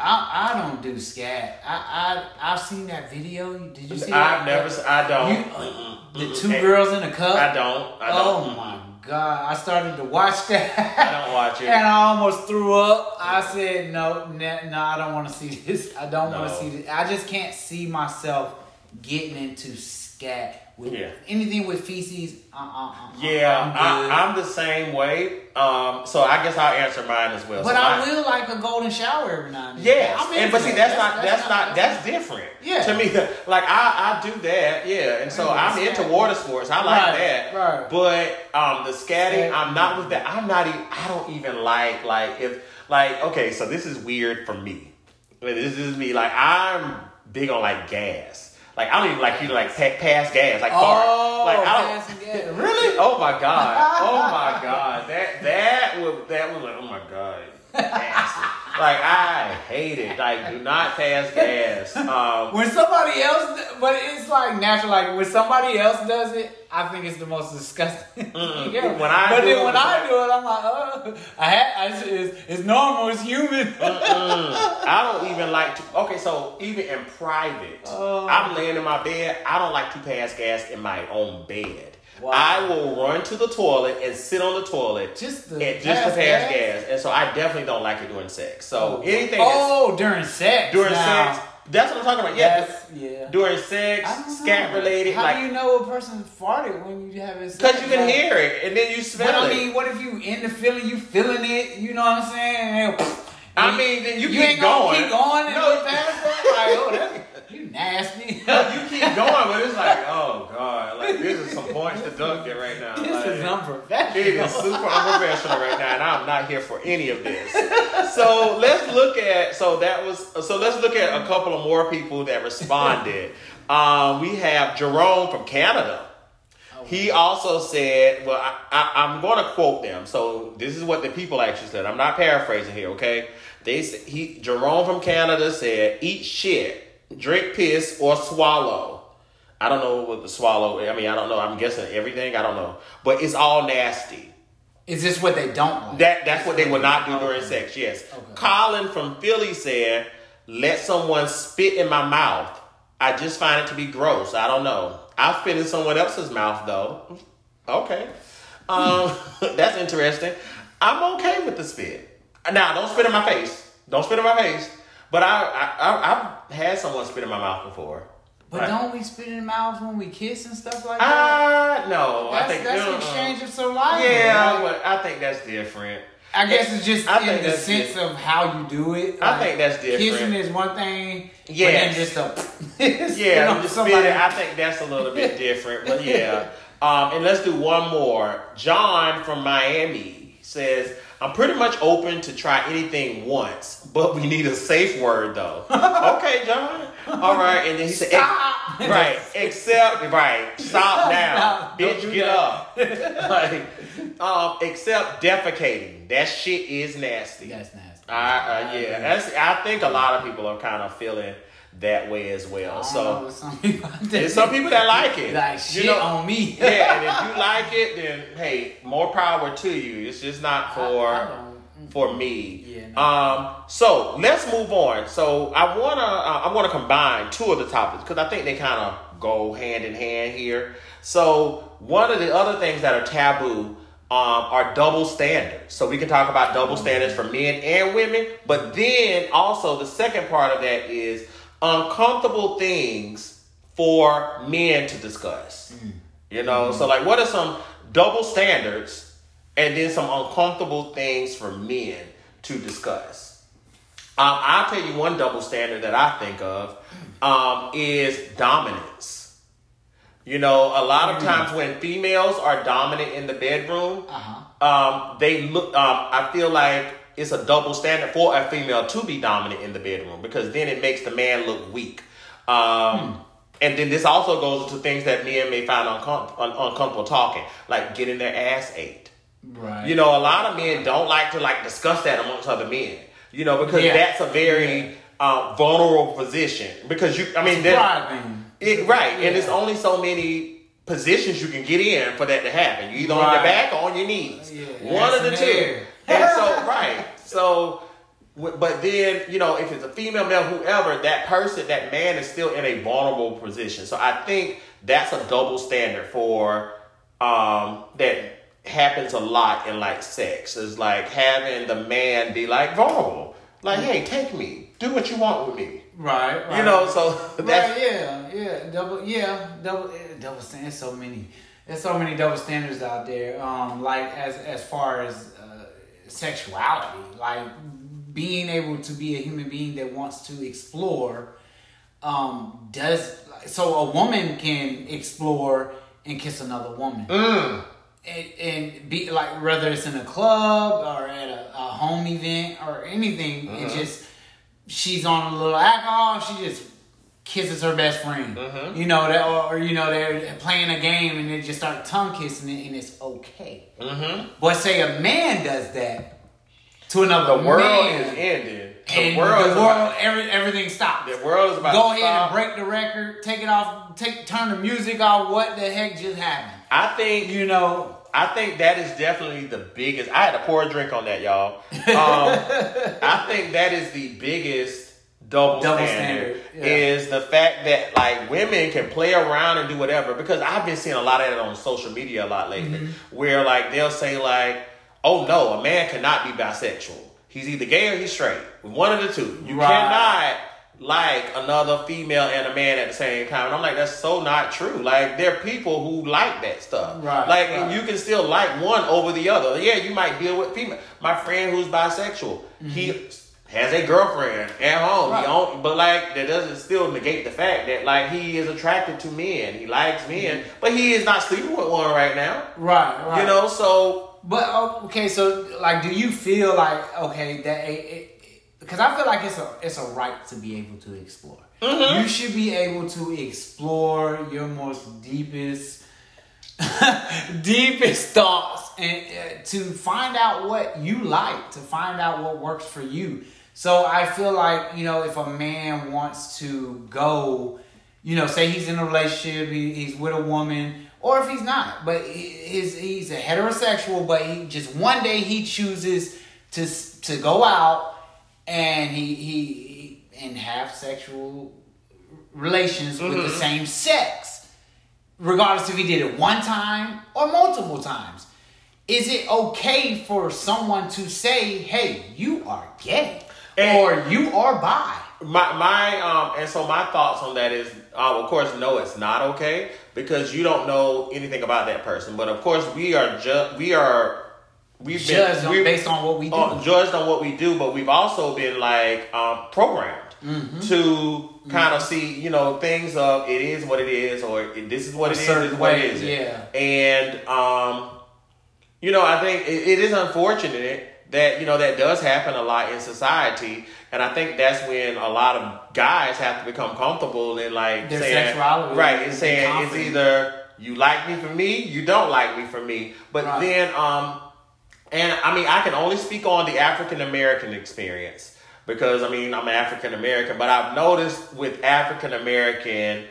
I, I don't do scat. I I I've seen that video. Did you see? I've that? never. s- I don't. You- Mm-mm, the mm-mm. two Eh, girls in a cup. I don't. I don't. Oh Mm-mm. my god! I started to watch that. I don't watch it. And I almost threw up. I said, no, no, no I don't want to see this. I don't want No. to see this. I just can't see myself getting into scat. With Yeah. anything with feces, uh, uh, uh, Yeah, I'm good. I, I'm the same way. Um, so I guess I'll answer mine as well. but so I, I will like a golden shower every now and then. Yes, I'm and into but see that. that's, not that's, not that's different. Yeah. To me, like I, I do that, yeah, and so Yeah, I'm into scat. water sports. I like Right, that, right. But um, the scatting, Scat. I'm not with that. I'm not. Even, I don't even like like if like okay. So this is weird for me. Like, this is me. Like I'm big on like gas. Like I don't even like you to like pa- pass gas, like fart. Oh, Like I don't. passing gas. Really? Oh my god! Oh my god! That that would that was like oh my god! Nasty. Like I hate it. Like do not pass gas. Um, When somebody else, d- but it's like natural. Like when somebody else does it, I think it's the most disgusting. Mm-mm. thing ever. When I but do then it- when I do it, I'm like, oh, I had, I, it's, it's, it's normal, it's human. mm-mm. I don't even like to. Okay, so even in private, Oh. I'm laying in my bed. I don't like to pass gas in my own bed. Wow. I will run to the toilet and sit on the toilet Just to and just pass to pass gas? gas. And so I definitely don't like it during sex. So anything that's Oh, during sex. during now, sex, that's what I'm talking about. Yeah, That's, yeah. during sex, I don't know. scat related, How like do you know a person farted when you have it? because you can hear it and then you smell But I it. mean, what if you in the feeling, you feeling it? You know what I'm saying? And, I mean, then you, you keep ain't gonna going. keep going and No. no, past that. Like, oh, that, you nasty. nasty. You keep going, but it's like, oh God, like this is some points deducted right now. This like, is unprofessional. It is super unprofessional right now, and I'm not here for any of this. So let's look at. So that was. So let's look at a couple of more people that responded. Um, we have Jerome from Canada. He also said, well, I, I, I'm going to quote them. So this is what the people actually said. I'm not paraphrasing here, okay? They he Jerome from Canada said, eat shit, drink piss, or swallow. I don't know what the swallow is. I mean, I don't know. I'm guessing everything. I don't know. But it's all nasty. Is this what they don't like? That, that's what they will not do during sex, yes. Okay. Colin from Philly said, let someone spit in my mouth. I just find it to be gross. I don't know. I spit in someone else's mouth, though. Okay. Um, that's interesting. I'm okay with the spit. Now, don't spit in my face. Don't spit in my face. But I, I, I, I've had someone spit in my mouth before. But right. Don't we spit in the mouth when we kiss and stuff like that? Uh, no. That's, I think that's an exchange of saliva. Yeah, right? But I think that's different. I guess it's just I in the sense different. Of how you do it. Like, I think that's different. Kissing is one thing. Yes. But then just a yeah, you know, just somebody. I think that's a little bit different. But yeah. Um, and let's do one more. John from Miami says, I'm pretty much open to try anything once, but we need a safe word though. Okay, John. All right. And then he said, stop. Ex- right. Except, right. Stop now. Bitch, get up. Like, um, except defecating. That shit is nasty. That's nasty. I, uh, yeah. That's, I think a lot of people are kind of feeling that way as well. So know, some people there's some people that like it. Like shit you know, on me. Yeah, and if you like it, then hey, more power to you. It's just not for I, I for me. Yeah, no. Um. So let's move on. So I wanna uh, I wanna combine two of the topics because I think they kind of go hand in hand here. So one of the other things that are taboo. Um, are double standards. So we can talk about double standards for men and women, but then also the second part of that is uncomfortable things for men to discuss. Mm. You know, mm-hmm. So like what are some double standards and then some uncomfortable things for men to discuss? Um, I'll tell you one double standard that I think of um, is dominance. You know, a lot of times when females are dominant in the bedroom, uh-huh. um, they look. Um, I feel like it's a double standard for a female to be dominant in the bedroom because then it makes the man look weak. Um, hmm. And then this also goes into things that men may find uncom- un- uncomfortable talking, like getting their ass ate. Right. You know, a lot of men don't like to like discuss that amongst other men. You know, because yeah. that's a very yeah. uh, vulnerable position. Because you, I mean, there's. It, right, yeah. And there's only so many positions you can get in for that to happen. You either right. on your back or on your knees. Yeah, one of the two. And so, right. So, but then, you know, if it's a female, male, whoever, that person, that man is still in a vulnerable position. So I think that's a double standard for, um, that happens a lot in like sex. It's like having the man be like vulnerable. Like, hey, take me. Do what you want with me. Right, right. You know, so that's... Right, yeah, yeah. Double, yeah. Double, double standards. So many. There's so many double standards out there. Um, like, as as far as uh, sexuality. Like, being able to be a human being that wants to explore um, does... So a woman can explore and kiss another woman. Mm. And, and be like, whether it's in a club or at a, a home event or anything, mm-hmm. it just... She's on a little alcohol. She just kisses her best friend. Mm-hmm. You know that, or, or you know they're playing a game and they just start tongue kissing it, and it's okay. Mm-hmm. But say a man does that to another the world man, is ended. The and world, the is world, about, every, everything stops. The world is about. Go to ahead stop. and break the record. Take it off. Take turn the music off. What the heck just happened? I think you know. I think that is definitely the biggest. I had to pour a drink on that, y'all. Um, I think that is the biggest double, double standard, standard. Yeah. Is the fact that like women can play around and do whatever. Because I've been seeing a lot of that on social media a lot lately, mm-hmm. where like they'll say like, "Oh no, a man cannot be bisexual. He's either gay or he's straight. One of the two. You right. cannot." Like another female and a man at the same time. And I'm like, that's so not true. Like, there are people who like that stuff. Right, like, right. you can still like one over the other. Yeah, you might deal with female. My friend who's bisexual, mm-hmm. he has a girlfriend at home. Right. He own, but like that doesn't still negate the fact that like he is attracted to men. He likes men, mm-hmm. but he is not sleeping with one right now. Right, right. You know, so. But okay, so like, do you feel like okay that it, because I feel like it's a it's a right to be able to explore. Mm-hmm. You should be able to explore your most deepest deepest thoughts and uh, to find out what you like, to find out what works for you. So I feel like, you know, if a man wants to go, you know, say he's in a relationship, he, he's with a woman, or if he's not, but he's, he's a heterosexual, but he just one day he chooses to to go out and he he, he and have sexual relations mm-hmm. with the same sex, regardless if he did it one time or multiple times. Is it okay for someone to say, "Hey, you are gay"? And or you are bi. My my um and so my thoughts on that is uh, of course no, it's not okay because you don't know anything about that person. But of course we are ju- we are we've judged been, based on what we do. Uh, judged on what we do, but we've also been like um, programmed mm-hmm. to mm-hmm. kind of see you know things of it is what it is or this is what a it is, this is what it is. Yeah, and um you know I think it, it is unfortunate that, you know, that does happen a lot in society. And I think that's when a lot of guys have to become comfortable in like their saying, sexuality. Right, and saying confident. It's either you like me for me, you don't like me for me. But right. then, um, and I mean, I can only speak on the African American experience because, I mean, I'm African American, but I've noticed with African American,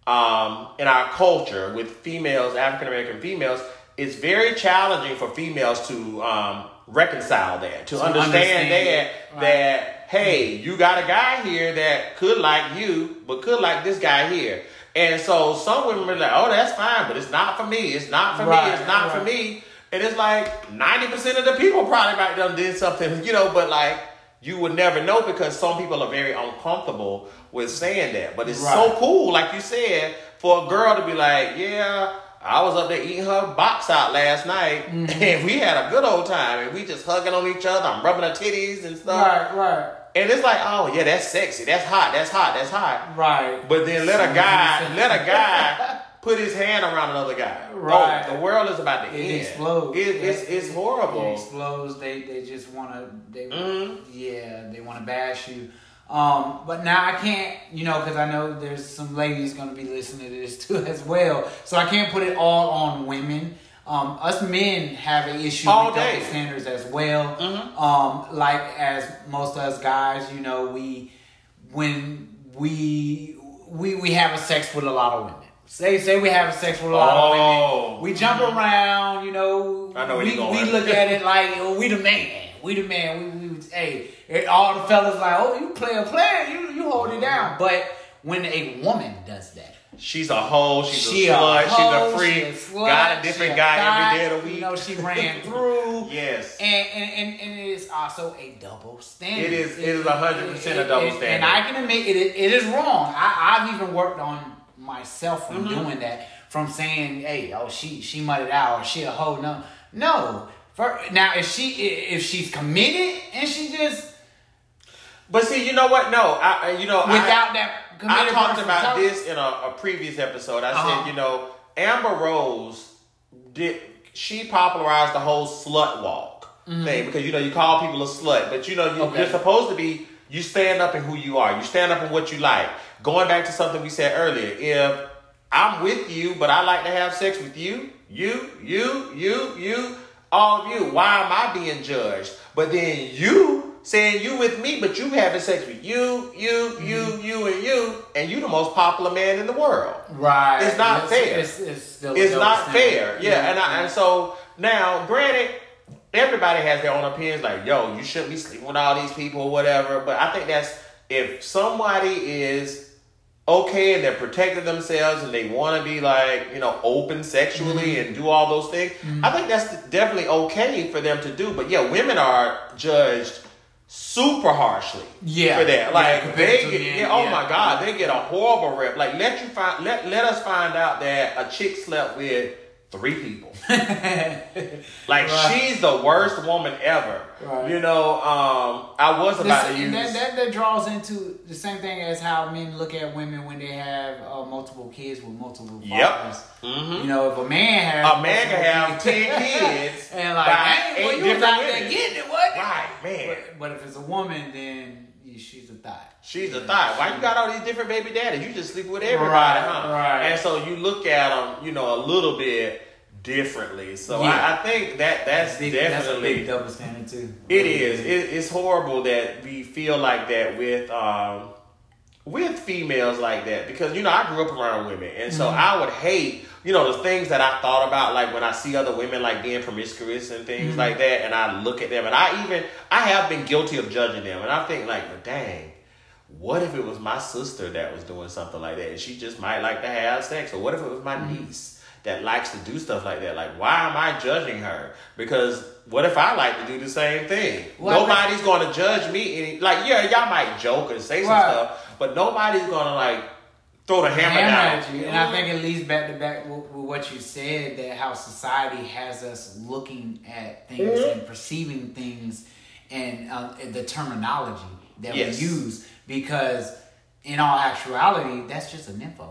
um, in our culture, with females, African American females, it's very challenging for females to, um, reconcile that, to, to understand, understand that, right. that, hey, you got a guy here that could like you, but could like this guy here. And so some women are like, oh, that's fine, but it's not for me. It's not for right, me. It's not right. for me. And it's like ninety percent of the people probably might have done something, you know, but like you would never know because some people are very uncomfortable with saying that. But it's right. so cool, like you said, for a girl to be like, yeah, I was up there eating her box out last night, mm-hmm. and we had a good old time, and we just hugging on each other. I'm rubbing her titties and stuff. Right, right. And it's like, oh yeah, that's sexy, that's hot, that's hot, that's hot. Right. But then let a guy, let a guy put his hand around another guy. Right. Oh, the world is about to it end. Explodes. It, it's it's horrible. It explodes. They they just want to. They mm-hmm. yeah. They want to bash you. Um, but now I can't, you know, because I know there's some ladies going to be listening to this too as well. So I can't put it all on women. Um, us men have an issue all with day. double standards as well. Mm-hmm. Um, like as most of us guys, you know, we when we we we have a sex with a lot of women. Say say we have sex with a lot oh. of women. We jump mm-hmm. around, you know. I know where we you're going. we look at it like oh, we the man. We the man. We, we hey. All the fellas like, oh, you play a player, you you hold it down. But when a woman does that, she's a hoe, she's she a slut, a hoe, she's a freak, she a slut, got a different guy, guy every day of the week. You know, she ran through. Yes. And, and and and it is also a double standard. It is. It is a hundred percent a double it, standard. And I can admit it. It is wrong. I, I've even worked on myself from mm-hmm. doing that. From saying, hey, oh, she she mudded out or she a hoe. No, no. For, now, if she if she's committed and she just. But see, you know what? No, I you know without I, that. I talked about this in a, a previous episode. I uh-huh. said, you know, Amber Rose did she popularized the whole slut walk mm-hmm. thing because you know you call people a slut, but you know you, okay. you're supposed to be you stand up in who you are. You stand up in what you like. Going back to something we said earlier, if I'm with you, but I like to have sex with you, you, you, you, you, all of you. Why am I being judged? But then you. Saying you with me, but you having sex with you, you, mm-hmm. you, you, and you, and you the most popular man in the world. Right. It's not it's, fair. It's, it's, still it's not standard. fair. Yeah, yeah. and I, and so now, granted, everybody has their own opinions. Like, yo, you shouldn't be sleeping with all these people or whatever. But I think that's if somebody is okay and they're protecting themselves and they want to be like, you know, open sexually mm-hmm. and do all those things. Mm-hmm. I think that's definitely okay for them to do. But yeah, women are judged super harshly yeah. for that. Like yeah, they get, men, yeah, oh yeah. my God, they get a horrible rep. Like let you find, let let us find out that a chick slept with three people. Like, right. she's the worst woman ever. Right. You know, um, I was about this, to use... That, that, that draws into the same thing as how men look at women when they have uh, multiple kids with multiple fathers. Yep. Mm-hmm. You know, if a man has... A man can have ten kids and like, by hey, well, eight you was different out there women. getting it, wasn't it? Right, man. But, but if it's a woman, then yeah, she's a thought. She's a thought. Why you got all these different baby daddies? You just sleep with everybody, Right, huh? right. And so you look at them, you know, a little bit differently. So Yeah. I, I think that that's Big- definitely... That's a big double standard, too. It is. It, it's horrible that we feel like that with um, with females like that, because, you know, I grew up around women, and so Mm-hmm. I would hate, you know, the things that I thought about, like when I see other women like being promiscuous and things Mm-hmm. like that, and I look at them, and I even I have been guilty of judging them, and I think like, but dang, what if it was my sister that was doing something like that, and she just might like to have sex, or what if it was my Mm-hmm. niece that likes to do stuff like that? Like, why am I judging her? Because what if I like to do the same thing? Well, Nobody's going to judge me. Any, like, yeah, y'all might joke and say some Right. stuff, but nobody's going to, like, throw the hammer, Hammer down. at you. And I think it leads back to back with, with what you said, that how society has us looking at things Mm-hmm. and perceiving things and uh, the terminology that Yes. we use. Because in all actuality, that's just a nympho.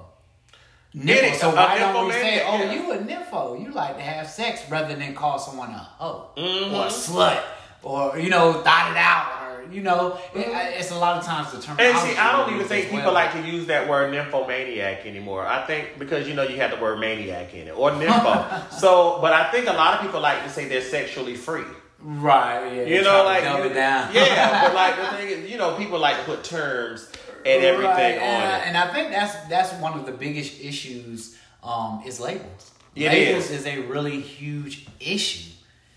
It Nympho. is. So A why don't we nymphomaniac, say, oh, yeah. you a nympho? You like to have sex, rather than call someone a hoe Mhm. or a slut or, you know, thought it out, or, you know, it, it's a lot of times the terminology. And see, I don't we even use think as people well. like to use that word nymphomaniac anymore. I think because, you know, you have the word maniac in it, or nympho. So, but I think a lot of people like to say they're sexually free. Right, yeah. You know, like, dumb you- it down. yeah, but like the thing is, you know, people like to put terms and everything Right, on and, it. and I think that's that's one of the biggest issues um, is labels. It labels is. is a really huge issue.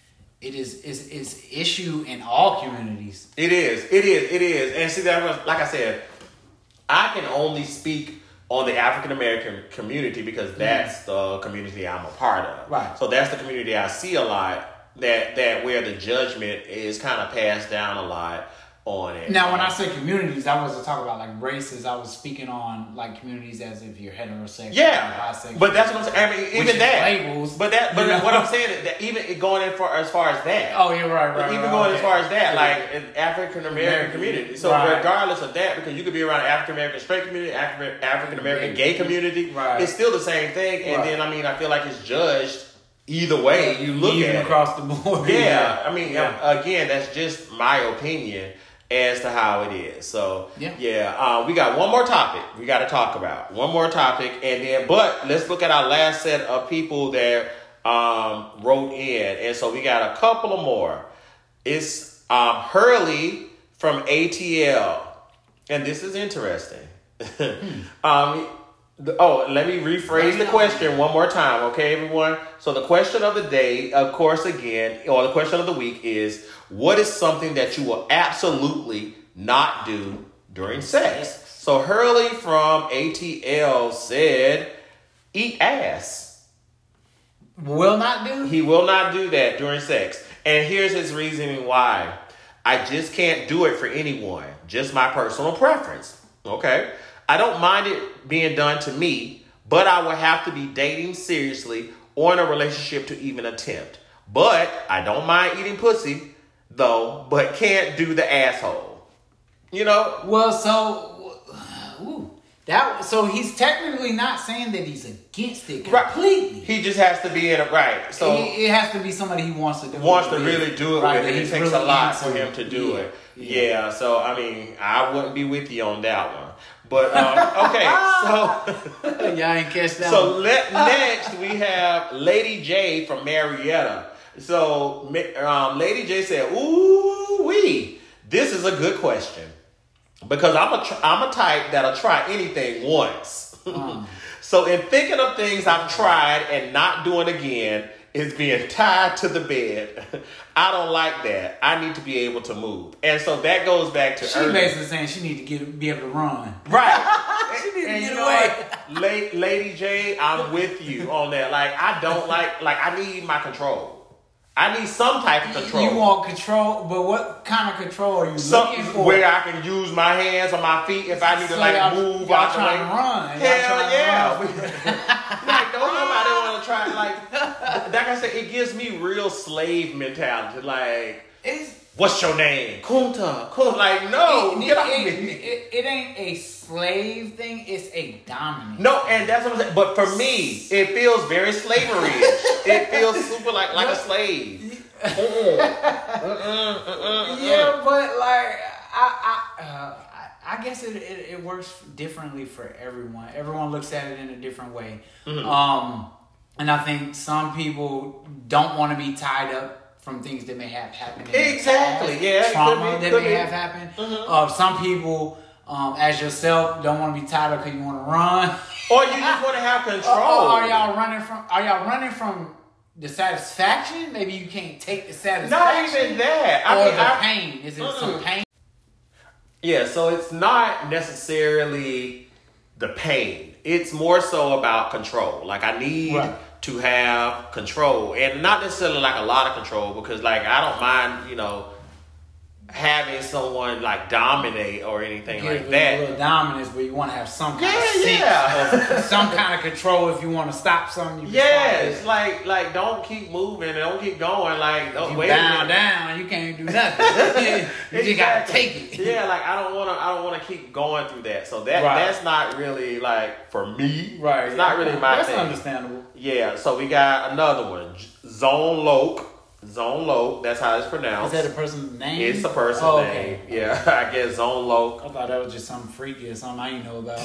It is is is issue in all communities. It is. It is. It is. And see, that was, like I said, I can only speak on the African American community because that's the community I'm a part of. Right. So that's the community I see a lot. That that where the judgment is kind of passed down a lot on it. Now, when I say communities, I wasn't talking about like races. I was speaking on like communities as if you're heterosexual, yeah, bisexual. but that's what I'm saying. I mean, Which even is that. labels, But that. But you know? what I'm saying is that even it going in for as far as that. Oh, you're right, But right. even right, going okay. as far as that, Yeah. like an African American community. So Right. regardless of that, because you could be around an African American straight community, African American gay community, Right. it's still the same thing. And Right. then I mean, I feel like it's judged either way you look Even at across the board. it. Yeah, I mean, Yeah. again, that's just my opinion as to how it is. So Yeah. yeah, uh, we got one more topic we got to talk about. One more topic, and then but let's look at our last set of people that um, wrote in, and so we got a couple of more. It's um, Hurley from A T L, and this is interesting. um, the- oh, let me rephrase the question one more time, okay, everyone? So the question of the day, of course, again, or the question of the week is, what is something that you will absolutely not do during sex? So Hurley from A T L said, eat ass. Will not do. He will not do that during sex. And here's his reasoning why. I just can't do it for anyone. Just my personal preference. Okay? I don't mind it being done to me, but I will have to be dating seriously or in a relationship to even attempt. But I don't mind eating pussy, though, but can't do the asshole. You know? Well, so ooh, that so he's technically not saying that he's against it Right. completely. He just has to be in it right. So it, it has to be somebody he wants to do. wants it to with. really do it Right, with, that and it he's takes a really lot into for him to do Yeah, it. yeah. Yeah, so I mean, I wouldn't be with you on that one. But um, okay, so Y'all ain't catch that so one. le- next we have Lady J from Marietta. So um, Lady J said, "Ooh wee, this is a good question because I'm a tr- I'm a type that'll try anything once. Um. So in thinking of things I've tried and not doing again is being tied to the bed. I don't like that. I need to be able to move, and so that goes back to She earlier. basically saying she need to get be able to run. Right. She need to And get you know away. what? La- Lady J, I'm with you on that. Like, I don't like, like, I need my control. I need some type of control. You want control, but what kind of control are you looking Something for? where I can use my hands or my feet if I need to, So like, y'all- move y'all out the way. trying to run. Y'all Hell trying to yeah. run. Like, don't nobody want to try. Like, like I said, it gives me real slave mentality. Like, It's, what's your name? Kunta. Kunta. Like, no, it, get it, off it, me. it, it ain't a slave thing. It's a dominant. No, and that's what I'm saying. But for me, it feels very slavery. It feels super like like a slave. Uh-uh. Uh-uh. Uh-uh. Yeah, but like I, I, uh, I, I guess it, it it works differently for everyone. Everyone looks at it in a different way. Mm-hmm. Um, and I think some people don't want to be tied up from things that may have happened. In Exactly. the past, Yeah. trauma Could be, that could may be. have happened. Mm-hmm. Uh, some people, um, as yourself, don't want to be tied up because you want to run. Or you just want to have control. Or are y'all running from? Are y'all running from the satisfaction? Maybe you can't take the satisfaction. Not even that. I or mean, the I, pain. Is it Mm-mm. some pain? Yeah, so it's not necessarily the pain. It's more so about control. Like, I need Right. to have control. And not necessarily like a lot of control, because like I don't mind, you know, having someone like dominate or anything Give like it that. a little dominance, but you want to have some kind Yeah, of sense yeah. of some kind of control. If you want to stop something, you can Yes, stop it. like like don't keep moving and don't keep going. Like, don't You wait a bow minute. down, you can't do nothing. You just gotta Exactly. take it. Yeah, like I don't want to. I don't want to keep going through that. So that Right. that's not really like for me. Right. It's not really my That's thing. understandable. Yeah. So we got another one. Zone Loke. Zone Loke. That's how it's Is pronounced. that a person's name? It's a person's Oh, okay. name. Yeah. I guess Zone Loke. I thought that was just something freaky or something I didn't know about.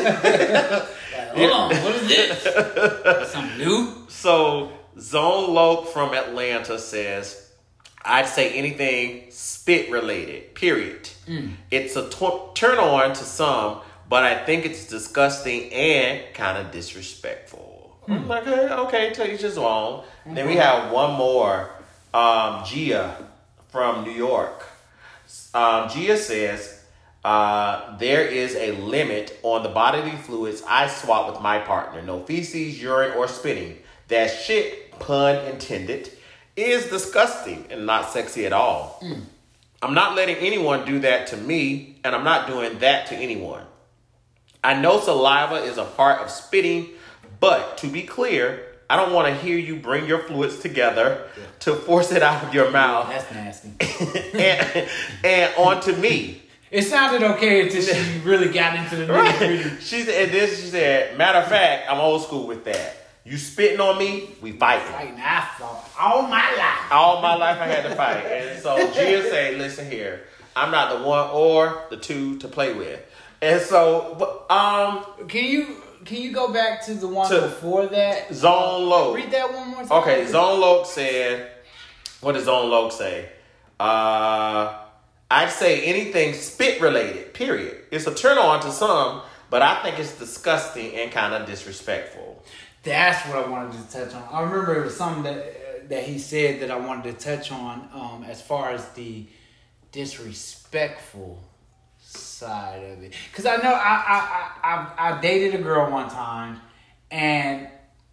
Like, hold on, what is this? Something new? So Zone Loke from Atlanta says, "I'd say anything spit related. Period. Mm. It's a t- turn on to some, but I think it's disgusting and kind of disrespectful." Hmm. I'm like, okay, okay, to each his own. Then we have one more, um, Gia from New York. Um, Gia says, uh, "There is a limit on the bodily fluids I swap with my partner. No feces, urine, or spitting. That shit, pun intended, is disgusting and not sexy at all. Mm. I'm not letting anyone do that to me, and I'm not doing that to anyone. I know saliva is a part of spitting, but to be clear, I don't want to hear you bring your fluids together Yeah. to force it out of your mouth That's nasty. and, and onto me." It sounded okay until she really got into the nitty gritty. Right. She said, and then she said, "Matter of fact, I'm old school with that. You spitting on me, we fighting." Fighting, I thought all my life. All my life I had to fight. And so Gia said, "Listen here, I'm not the one or the two to play with." And so, but, um, Can you can you go back to the one To before that? Zone Loke. Read that one more time. Okay, Zone Loke said, what does Zone Loke say? Uh, "I'd say anything spit related, period. It's a turn on to some, but I think it's disgusting and kind of disrespectful." That's what I wanted to touch on. I remember it was something that uh, that he said that I wanted to touch on um, as far as the disrespectful side of it. Because I know I, I, I, I, I dated a girl one time, and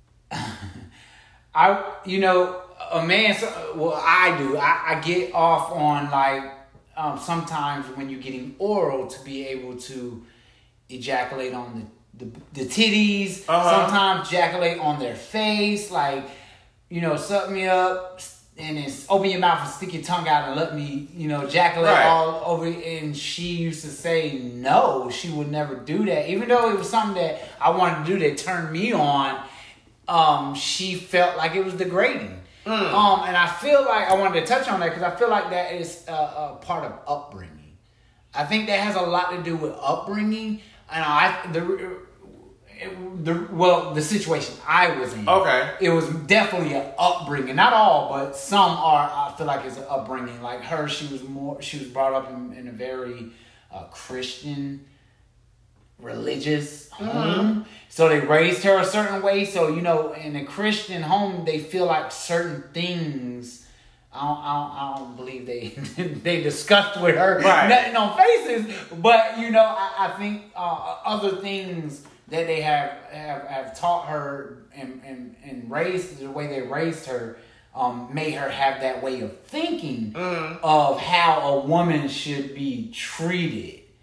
I, you know, a man, well, I do. I, I get off on like um, sometimes when you're getting oral to be able to ejaculate on the The, the titties, Uh-huh. sometimes ejaculate on their face, like, you know, suck me up and it's open your mouth and stick your tongue out and let me, you know, ejaculate Right. all over. And she used to say no, she would never do that. Even though it was something that I wanted to do that turned me on, um, she felt like it was degrading. Mm. Um, and I feel like I wanted to touch on that because I feel like that is a, a part of upbringing. I think that has a lot to do with upbringing. And I the, the well the situation I was in. Okay. It was definitely an upbringing. Not all, but some are. I feel like it's an upbringing. Like her, she was more. She was brought up in, in a very uh, Christian, religious home. Mm-hmm. So they raised her a certain way. So you know, in a Christian home, they feel like certain things. I don't, I don't, I don't believe they they discussed with her Right. nothing on faces, but you know I, I think uh, other things that they have have, have taught her and, and, and raised the way they raised her um, made her have that way of thinking Mm. of how a woman should be treated.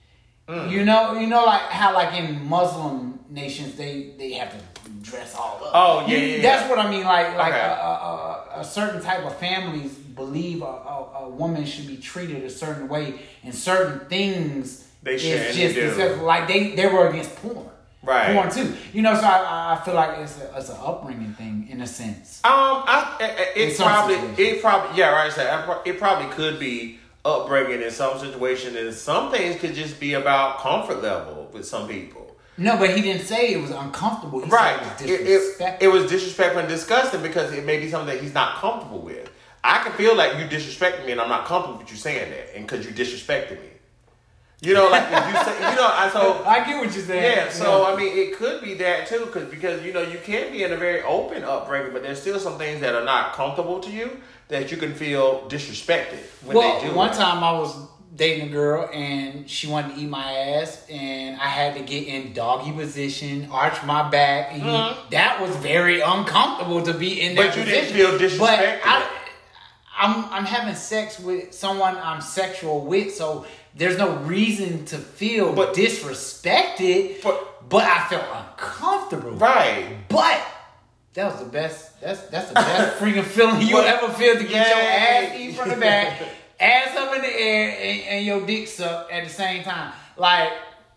Mm. You know, you know, like how like in Muslim nations they they have to dress all up. Oh yeah, you, yeah. That's what I mean. Like like okay. a, a, a, a certain type of families believe a, a, a woman should be treated a certain way, and certain things they should just do. Like they they were against porn. Right. Porn too. You know, so I, I feel like it's a it's an upbringing thing in a sense. Um, I it, it probably situations. it probably yeah right. So it probably could be upbringing in some situations, and some things could just be about comfort level with some people. No, but he didn't say it was uncomfortable. He right. Said it was disrespectful. It, it, it was disrespectful and disgusting because it may be something that he's not comfortable with. I can feel like you disrespecting me, and I'm not comfortable with you saying that, and because you disrespected me. You know, like if you say, you know, I so I get what you're saying. Yeah, so yeah. I mean, it could be that too, because because you know you can be in a very open upbringing, but there's still some things that are not comfortable to you that you can feel disrespected when well, they do. One it. time I was dating a girl and she wanted to eat my ass, and I had to get in doggy position, arch my back, and mm-hmm. he, that was very uncomfortable to be in that but you position. Didn't feel disrespected. But I, I'm I'm having sex with someone I'm sexual with, so there's no reason to feel but, disrespected. But, but I felt uncomfortable. Right. But that was the best. That's that's the best freaking feeling you ever feel to get yay. Your ass eat from the back, ass up in the air, and, and your dick sucked at the same time. Like,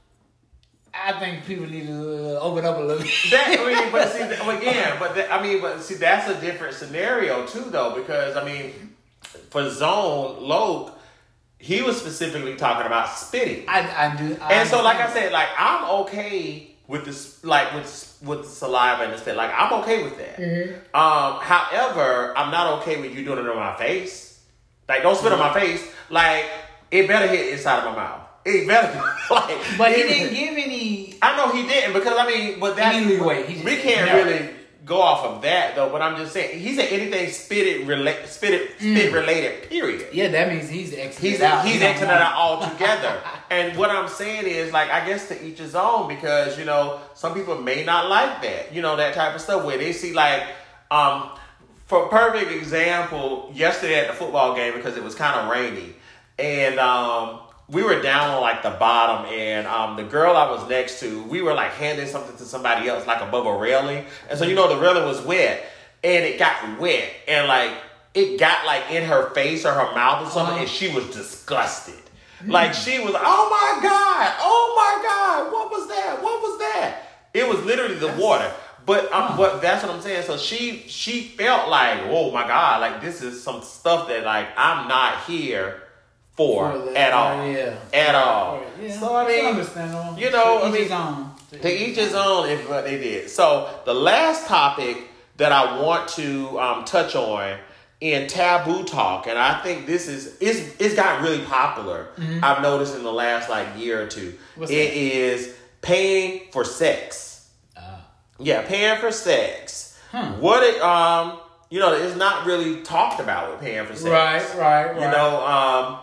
I think people need to open up a little bit. That, I mean, but see, again, but that, I mean, but see, that's a different scenario too, though, because I mean, for Zone Loke, he was specifically talking about spitting. I, I do, I and so, like I said, like I'm okay with this, like with with saliva and the spit, like I'm okay with that. Mm-hmm. Um, however, I'm not okay with you doing it on my face. Like, don't spit mm-hmm. on my face. Like, it better hit inside of my mouth. It better like. But he didn't give any. I know he didn't because I mean, but that's any leeway. He we can't no. really go off of that though. But I'm just saying, he said anything spitted relate, spitted spit mm. related. Period. Yeah, that means he's exited he's out. he's exited out altogether. And what I'm saying is, like, I guess to each his own, because you know some people may not like that. You know, that type of stuff where they see like, um, for a perfect example, yesterday at the football game because it was kind of rainy and um. we were down on like the bottom, and um, the girl I was next to, we were like handing something to somebody else, like above a railing. And so, you know, the railing was wet, and it got wet, and like it got like in her face or her mouth or something, uh-huh. and she was disgusted. Mm-hmm. Like she was, oh my God, oh my God, what was that? What was that? It was literally the water. But um, but that's what I'm saying. So she she felt like, oh my God, like this is some stuff that like I'm not here. For, for at all, yeah. at all. Yeah. So I mean, understandable. You know, to I each mean, his own. to each his own is what they did. So the last topic that I want to um, touch on in taboo talk, and I think this is it's it's gotten really popular. Mm-hmm. I've noticed in the last like year or two. What's it that? Is paying for sex. Uh. Yeah, paying for sex. Hmm. What it um you know it's not really talked about with paying for sex. Right, right, right. You know um.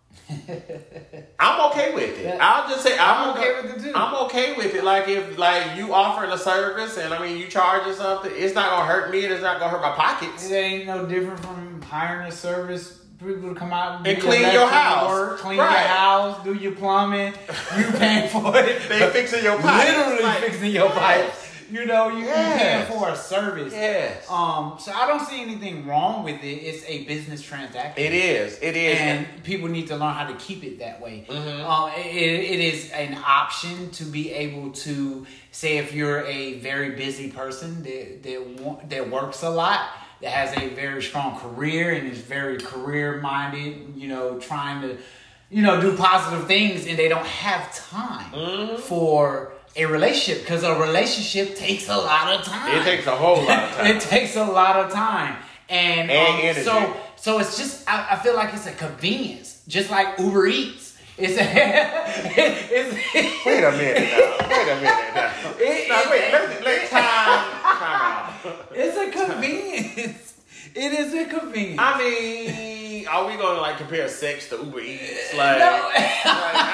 I'm okay with it. I'll just say I'm, I'm okay with it too. I'm okay with it. Like if like you offering a service and I mean you charging something, it's not gonna hurt me and it's not gonna hurt my pockets. It ain't no different from hiring a service people to come out and, and clean your house, work, clean right. your house, do your plumbing. You paying for it. They fixing your pipes. Literally like, fixing your yes. pipes. You know, you, yes. you paying for a service. Yes. Um. So I don't see anything wrong with it. It's a business transaction. It is. It is. And people need to learn how to keep it that way. Mm-hmm. Um. It, it is an option to be able to say if you're a very busy person that that that works a lot, that has a very strong career and is very career minded. You know, trying to, you know, do positive things, and they don't have time mm-hmm. for a relationship, because a relationship takes a lot of time. It takes a whole lot of time. It takes a lot of time. And, and um, so so it's just, I, I feel like it's a convenience. Just like Uber Eats. It's a... it's, wait a minute now. Wait a minute now. It, now wait, let, let time, time out. It's a convenience. It is a convenience. I mean... we are we gonna like compare sex to Uber Eats? Like, No. like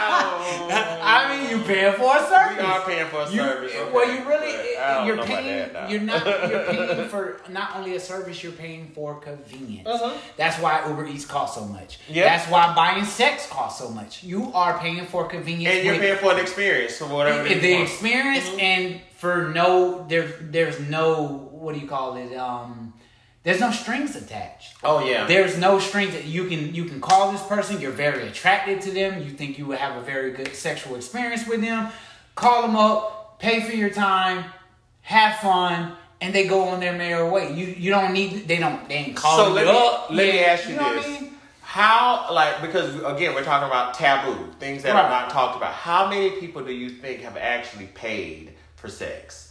I don't. I mean, you paying for a service. We are paying for a You- service. Okay, well, you really but I don't you're know about paying. that now. You're not. You're paying for not only a service. You're paying for convenience. Uh-huh. That's why Uber Eats costs so much. Yep. That's why buying sex costs so much. You are paying for convenience. And you're with- paying for an experience for whatever it is the you want. experience Mm-hmm. and for no there's there's no what do you call it um there's no strings attached. Oh yeah. There's no strings that you can you can call this person, you're very attracted to them, you think you would have a very good sexual experience with them, call them up, pay for your time, have fun, and they go on their merry way. You you don't need they don't they ain't calling So let you me up. let me Yeah, ask you, know this: what I mean? How, like, because again we're talking about taboo things that Right. are not talked about. How many people do you think have actually paid for sex?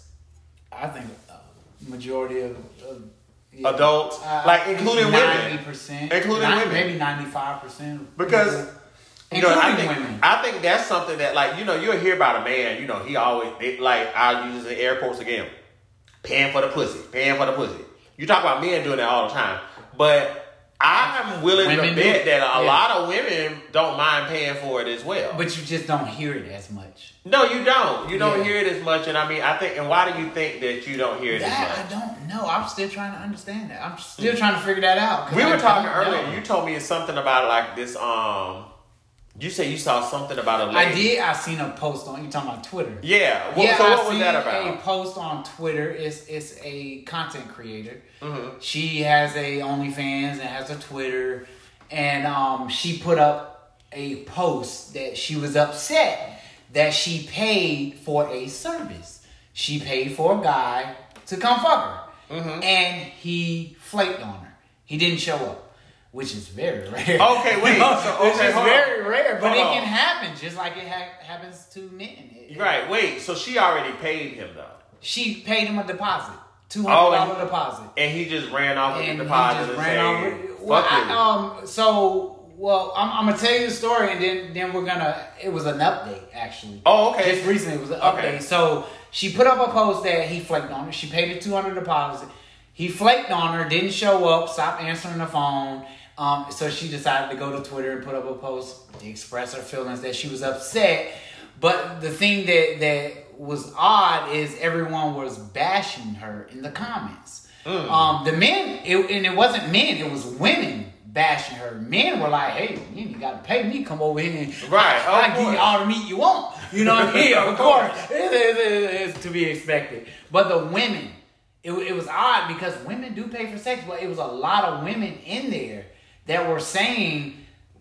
I think uh, majority of, of yeah. Adults, Uh, like including women, ninety percent, including women, maybe ninety-five percent. because you know I including think women. I think that's something that, like, you know, you'll hear about a man, you know, he always it, like I'll use the air quotes again, paying for the pussy, paying for the pussy. You talk about men doing that all the time, but I'm willing Women to do bet it. that a Yeah. lot of women don't mind paying for it as well. But you just don't hear it as much. No, you don't. You don't Yeah. hear it as much, and I mean, I think. And why do you think that you don't hear it That as I much? don't know. I'm still trying to understand that. I'm still trying to figure that out. 'cause We I were talking don't earlier. know. You told me something about like this. Um, you said you saw something about a I lady. did. I seen a post on. You talking about Twitter? Yeah. What, yeah, so I what was seen that a about? post on Twitter. It's it's a content creator. Mm-hmm. She has a OnlyFans and has a Twitter, and um, she put up a post that she was upset that she paid for a service. She paid for a guy to come fuck her, Mm-hmm. and he flaked on her. He didn't show up, which is very rare. Okay, wait. So, which okay, is hold very on. rare, but Hold it on. can happen just like it ha- happens to men. It- Right. Wait. So she already paid him though, She paid him a deposit, two Oh, hundred and- dollar deposit, and he just ran off with and the he deposit just and ran said, off. With, well, "Fuck I, you." um, so well, I'm, I'm gonna tell you the story, and then then we're gonna. It was an update actually. Oh, okay. Just recently, it was an Okay. update. So she put up a post that he flaked on her. She paid a two hundred deposit. He flaked on her, didn't show up, stopped answering the phone. Um, so she decided to go to Twitter and put up a post to express her feelings that she was upset. But the thing that, that was odd is everyone was bashing her in the comments. Mm. Um, the men, it, and it wasn't men, it was women bashing her. Men were like, hey, you ain't got to pay me, come over here and Right, I, I of give you course. all the meat you want. You know what I mean? Of Of course. course. It is it, it's to be expected. But the women, it, it was odd because women do pay for sex, but it was a lot of women in there that were saying,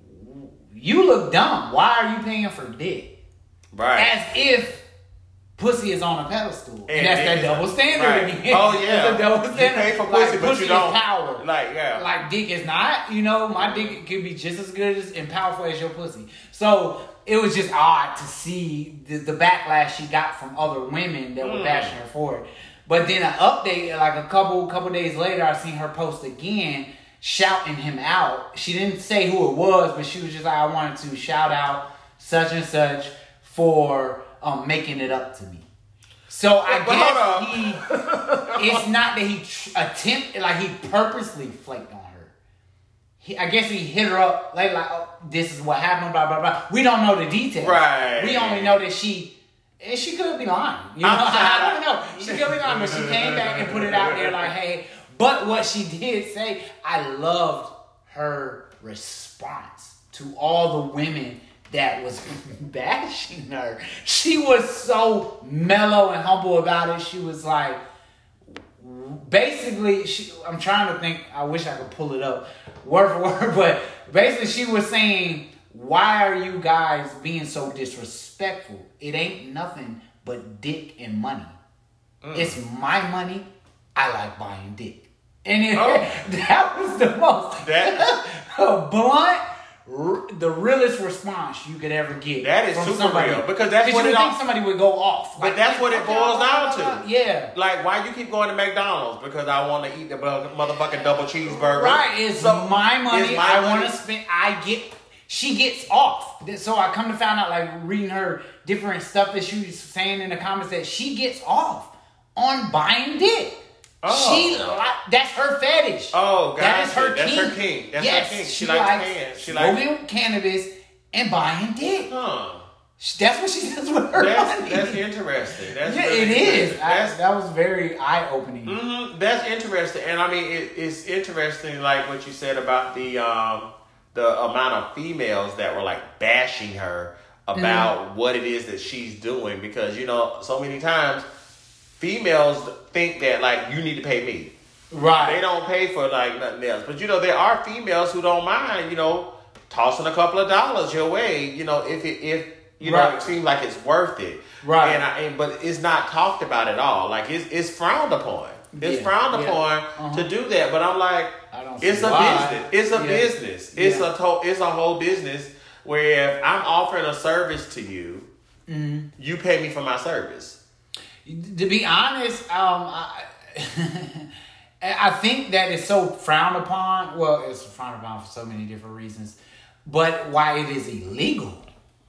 you look dumb. Why are you paying for dick? Right. As if pussy is on a pedestal. And, And that's it that is- double standard right. again. Oh, yeah. It's a double You standard. pay for Like, pussy, but you is don't- power. Like, yeah. Like dick is not, you know, my dick could be just as good as and powerful as your pussy. So it was just odd to see the, the backlash she got from other women that were Mm. bashing her for it. But then an update, like a couple couple days later, I seen her post again shouting him out. She didn't say who it was, but she was just like, I wanted to shout out such and such for um, making it up to me. So I But hold guess he, it's not that he tr- attempt, like he purposely flaked on her. He, I guess he hit her up, like, like oh, this is what happened, blah, blah, blah. We don't know the details. Right. We only know that she, and she could be lying. You know, I don't know. She could be lying, but she came back and put it out there like, hey. But what she did say, I loved her response to all the women that was bashing her. She was so mellow and humble about it. She was like, basically, she, I'm trying to think, I wish I could pull it up word for word, but basically she was saying, why are you guys being so disrespectful? It ain't nothing but dick and money. Mm. It's my money. I like buying dick. And it, Oh. that was the most That- blunt, r- the realest response you could ever get. That is from super somebody. real, because that's you what would it think all- somebody would go off. But that's what it okay, boils blah, down blah, blah. to. Yeah. Like, why you keep going to McDonald's? Because I want to eat the bu- motherfucking double cheeseburger. Right, it's So, my money. it's my I want money. to spend. I get. She gets off. So I come to find out, like reading her different stuff that she was saying in the comments, that she gets off on buying dick. Oh. She li- that's her fetish. Oh, God. That is her That's kink. her kink. That's yes, her kink. She, she likes likes hands. She likes. smoking cannabis and buying dick. Huh. That's what she does with her That's, money. that's interesting. That's yeah, really it is. interesting. I, That's, that was very eye opening. mm-hmm, that's interesting, and I mean, it, it's interesting, like what you said about the um, the amount of females that were like bashing her about mm-hmm. what it is that she's doing, because you know, so many times females think that like you need to pay me, right? They don't pay for like nothing else, but you know, there are females who don't mind, you know, tossing a couple of dollars your way, you know, if it if. You know, right. it seems like it's worth it, right? And, I, and but it's not talked about at all. Like it's it's frowned upon. It's yeah. frowned yeah. upon uh-huh. to do that. But I'm like, I don't it's a why. business. It's a yeah. business. It's yeah. a to- It's a whole business where if I'm offering a service to you, mm-hmm. you pay me for my service. To be honest, um, I, I think that it's so frowned upon. Well, it's frowned upon for so many different reasons, but why it is illegal.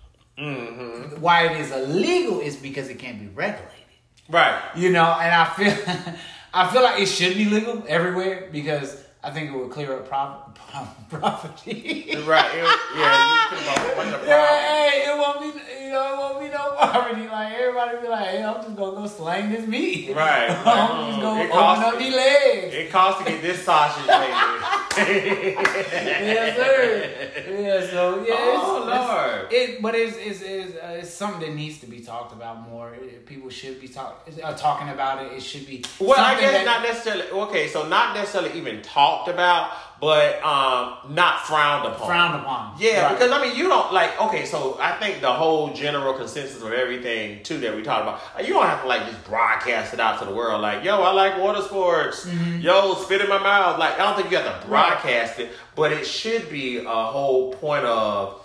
Mm-hmm. Why it is illegal is because it can't be regulated. Right. You know, and I feel I feel like it should be legal everywhere because I think it would clear up prop- property. Right. It, yeah, you put a bunch of yeah, hey, it won't be you know, it won't be no poverty. Like everybody be like, hey, I'm just gonna go slang this meat. Right. I'm just gonna it open up these legs. It costs to get this sausage, baby. Yes, sir. Yeah, so yeah. Oh, it's, Lord. It's, it, but it's it's, it's, uh, it's something that needs to be talked about more. It, people should be talk, uh, talking about it. It should be. Well, I guess that, not necessarily. Okay, so not necessarily even talked about, but um, not frowned upon. Frowned upon. Yeah, right. because I mean, you don't like. Okay, so I think the whole general consensus of everything too that we talked about, you don't have to like just broadcast it out to the world. Like, yo, I like water sports. Mm-hmm. Yo, spit in my mouth. Like, I don't think you have to broadcast right. it, but it should be a whole point of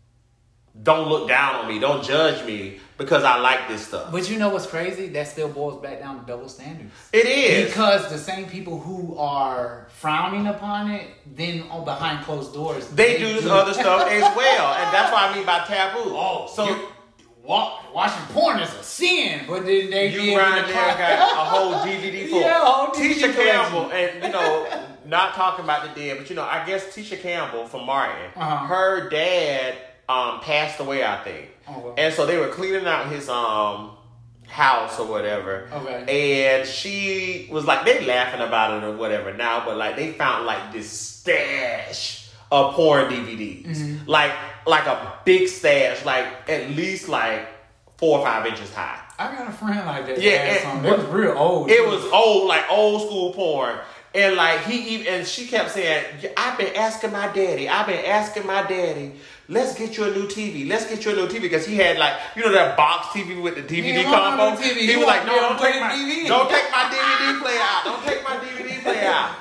don't look down on me, don't judge me because I like this stuff. But you know what's crazy? That still boils back down to double standards. It is. Because the same people who are frowning upon it, then on behind closed doors, they, they do this other stuff as well. And that's what I mean by taboo. Oh, so you, watching porn is a sin, but then they you right there got a whole D V D full. Yeah, a whole D V D Tisha Campbell, and you know, not talking about the dead, but you know, I guess Tisha Campbell from Martin, uh-huh. her dad um, passed away, I think, oh, well. and so they were cleaning out his um house or whatever. Okay. And she was like, they laughing about it or whatever now, but like they found like this stash of porn D V Ds, mm-hmm. like like a big stash, like at least like four or five inches high. I got a friend like that. Yeah, and, it was real old. It too. was old, like old school porn. And like he even, and she kept saying, I've been asking my daddy, I've been asking my daddy, let's get you a new T V. Let's get you a new T V. Because he had like, you know that box T V with the D V D he combo? T V. He, he was like, no, don't take, my, D V D. don't take my D V D player out. Don't take my D V D player out.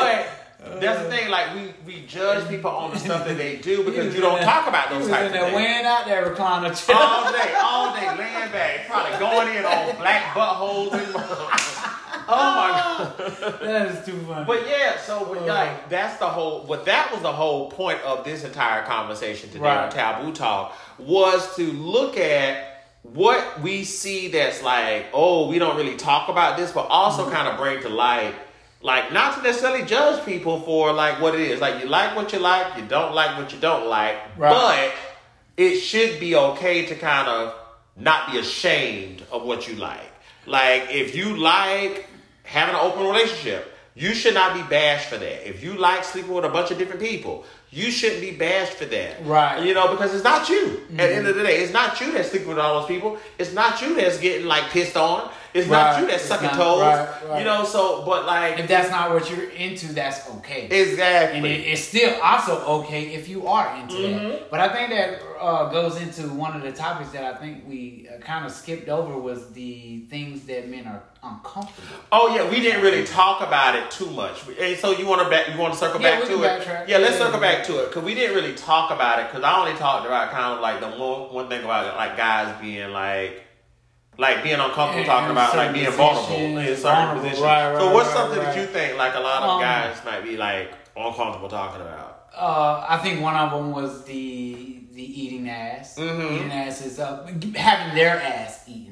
But that's the thing, like we, we judge people on the stuff that they do because you don't that, talk about those types of things. Weighing out that recliner chair. All day, all day, laying back, probably going in on black buttholes and oh my God. That is too funny. But yeah, so but like that's the whole but that was the whole point of this entire conversation today right. on Taboo Talk was to look at what we see that's like, oh, we don't really talk about this, but also mm-hmm. kind of bring to light, like not to necessarily judge people for like what it is. Like you like what you like, you don't like what you don't like, right. but it should be okay to kind of not be ashamed of what you like. Like if you like having an open relationship, you should not be bashed for that. If you like sleeping with a bunch of different people, you shouldn't be bashed for that. Right. You know, because it's not you. Mm-hmm. At the end of the day, it's not you that's sleeping with all those people. It's not you that's getting like pissed on. It's right. not you that's it's sucking not, toes. Right, right. You know, so, but like... if that's not what you're into, that's okay. Exactly. And it, it's still also okay if you are into mm-hmm. that. But I think that uh, goes into one of the topics that I think we uh, kind of skipped over was the things that men are uncomfortable. Oh yeah, we didn't really talk about it too much. And so you want to back, you want to circle yeah, back we to can it? Backtrack. Yeah, let's yeah, circle yeah. back to it because we didn't really talk about it because I only talked about kind of like the one, one thing about like guys being like like being uncomfortable in, talking in about like being vulnerable in certain vulnerable. positions. Right, right, so what's right, something right. that you think like a lot of um, guys might be like uncomfortable talking about? Uh, I think one of them was the the eating ass. Mm-hmm. Eating ass is uh, having their ass eaten.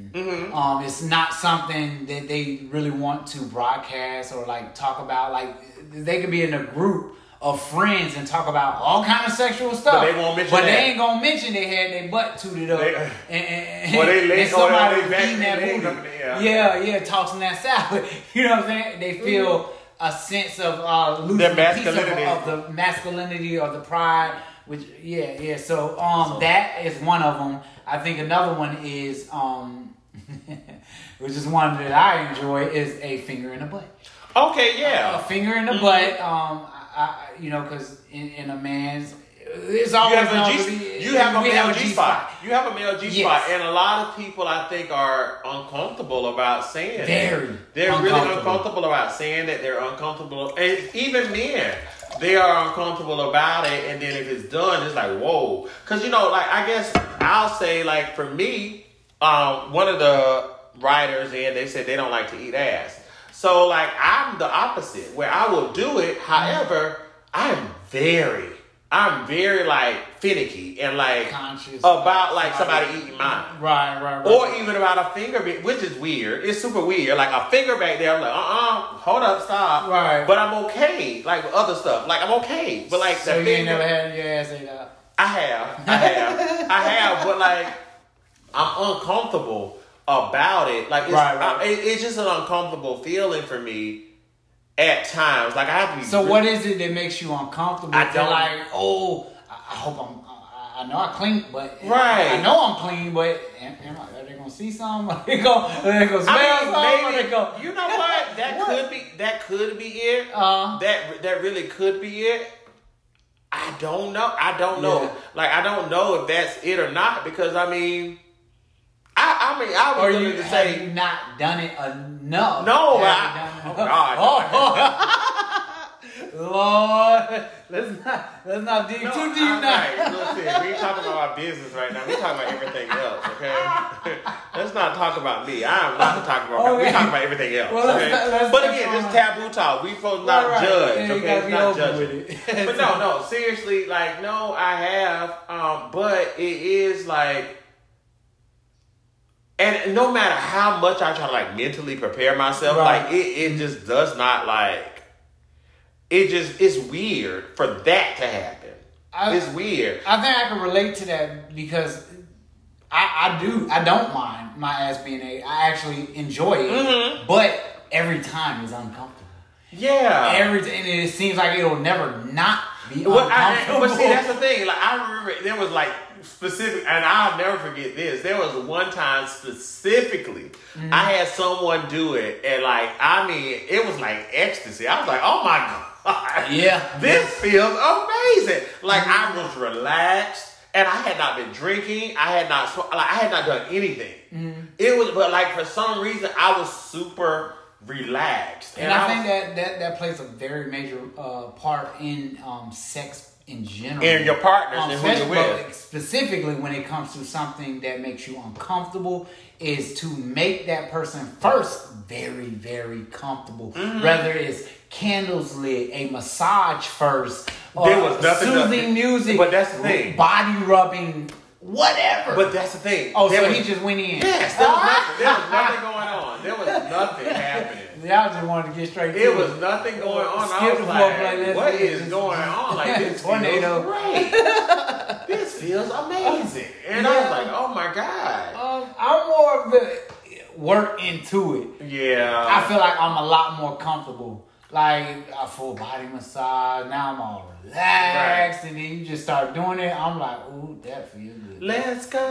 hidden. Mm-hmm. Um, it's not something that they really want to broadcast or like talk about. Like they could be in a group of friends and talk about all kind of sexual stuff, but they won't mention But that. they ain't gonna mention they had their butt tooted up, They, and, and, or they lay, and somebody or they back, eating that they booty. yeah. yeah, yeah, tossing that salad. You know what I'm saying? They feel mm-hmm. a sense of uh, losing Their a piece of, masculinity. of the masculinity or the pride. Which yeah, yeah. So um, so. that is one of them. I think another one is um, which is one that I enjoy is a finger in the butt. Okay, yeah, a, a finger in the mm-hmm. butt. Um, I, you know, because in, in a man's, it's you always have a G, be, you have a we male have a G G spot. spot. You have a male G yes. spot, and a lot of people I think are uncomfortable about saying Very that. They're uncomfortable. really uncomfortable about saying that. They're uncomfortable, and even men. They are uncomfortable about it, and then if it's done, it's like, whoa. Because, you know, like, I guess I'll say, like, for me, um, one of the writers, and they said they don't like to eat ass. So, like, I'm the opposite, where I will do it. However, I'm very, I'm very, like, finicky and, like, conscious about, like, somebody eating mine. Right, right, right. Or even about a finger, which is weird. It's super weird. Like, a finger back there, I'm like, uh-uh, hold up, stop. Right. But I'm okay, like, with other stuff. Like, I'm okay. But, like, so the you finger, ain't never had your ass ate out? I have. I have. I have, but, like, I'm uncomfortable about it. Like, it's, right, right. I, it, it's just an uncomfortable feeling for me at times. Like, I have to be... So, what is it that makes you uncomfortable? I don't... Like, oh, I, I hope I'm... I know I clean, but right. I know I'm clean, but am, am I, are they gonna see something? Are they gonna, are they gonna smell I mean, something? maybe, They gonna, you know what? That what? could be. That could be it. Uh, that that really could be it. I don't know. I don't know. Yeah. Like I don't know if that's it or not because I mean, I I mean I was or going you to have say you not done it enough? no. Have I, you oh done it God. Oh. Lord, let's not let's not dig No, too deep I'm now. Right. Listen, we ain't talking about our business right now. We talking about everything else, okay? Let's not talk about me. I am not talking about. Okay. We talking about everything else. Well, let's okay? not- let's but touch again, on- this taboo talk. We supposed not Right, right. judge, Yeah, you okay? gotta It's be not open judging. with it. But no, no, seriously, like no, I have, um, but it is like. And no matter how much I try to like mentally prepare myself, Right. like it, it just does not like. It just it's weird for that to happen. I, it's weird. I think I can relate to that because I, I do I don't mind my ass being ate. I actually enjoy it, Mm-hmm. but every time is uncomfortable. Yeah. Every t- and it seems like it'll never not be Well, I, uncomfortable. but see, that's the thing. Like I remember there was like specific, and I'll never forget this. There was one time specifically, Mm-hmm. I had someone do it, and like I mean, it was like ecstasy. I was like, oh my god. Yeah. This feels amazing. Like I was relaxed and I had not been drinking. I had not like I had not done anything. Mm-hmm. It was but like for some reason I was super relaxed. And, And, I, I, think was, that, that that plays a very major uh, part in um, sex in general. and your partners Um, and who you're especially- with. Specifically when it comes to something that makes you uncomfortable is to make that person first very, very comfortable. Mm-hmm. Whether it's candles lit, a massage first, or There was nothing- soothing nothing- music, but that's the thing. body rubbing, whatever. But that's the thing. oh, there so was, he just went in. yes, there was nothing. There was nothing going on. There was nothing happening. Y'all just wanted to get straight to It was nothing going on. Skip I the was floor, like, like, let's what do is this. going on? Like, this Tornado. feels great. This feels amazing. And I was Yeah. like, oh my God. Um, I'm more of the work into it. Yeah. I feel like I'm a lot more comfortable. Like a full body massage. Now I'm all relaxed, and then you just start doing it. I'm like, ooh, that feels good. Let's go.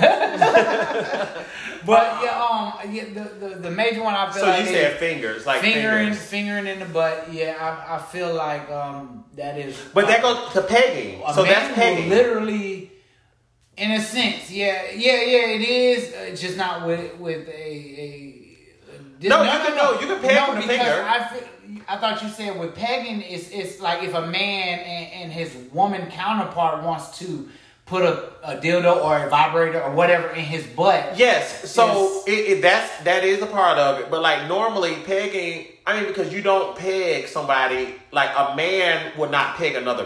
But yeah, um, yeah, the, the the major one I feel So like you is said fingers, like fingering, fingers. fingering in the butt. Yeah, I, I feel like um that is. But that goes to pegging. A So man that's will pegging. literally, in a sense, yeah, yeah, yeah, it is. Uh, It's just not with with a. a No, you can- no, you can peg with a because finger. I, feel- I thought you said with pegging, it's it's like if a man and, and his woman counterpart wants to put a, a dildo or a vibrator or whatever in his butt. Yes, so Yes. it, it, that's that is a part of it. But like normally pegging, I mean, because you don't peg somebody like a man would not peg another man.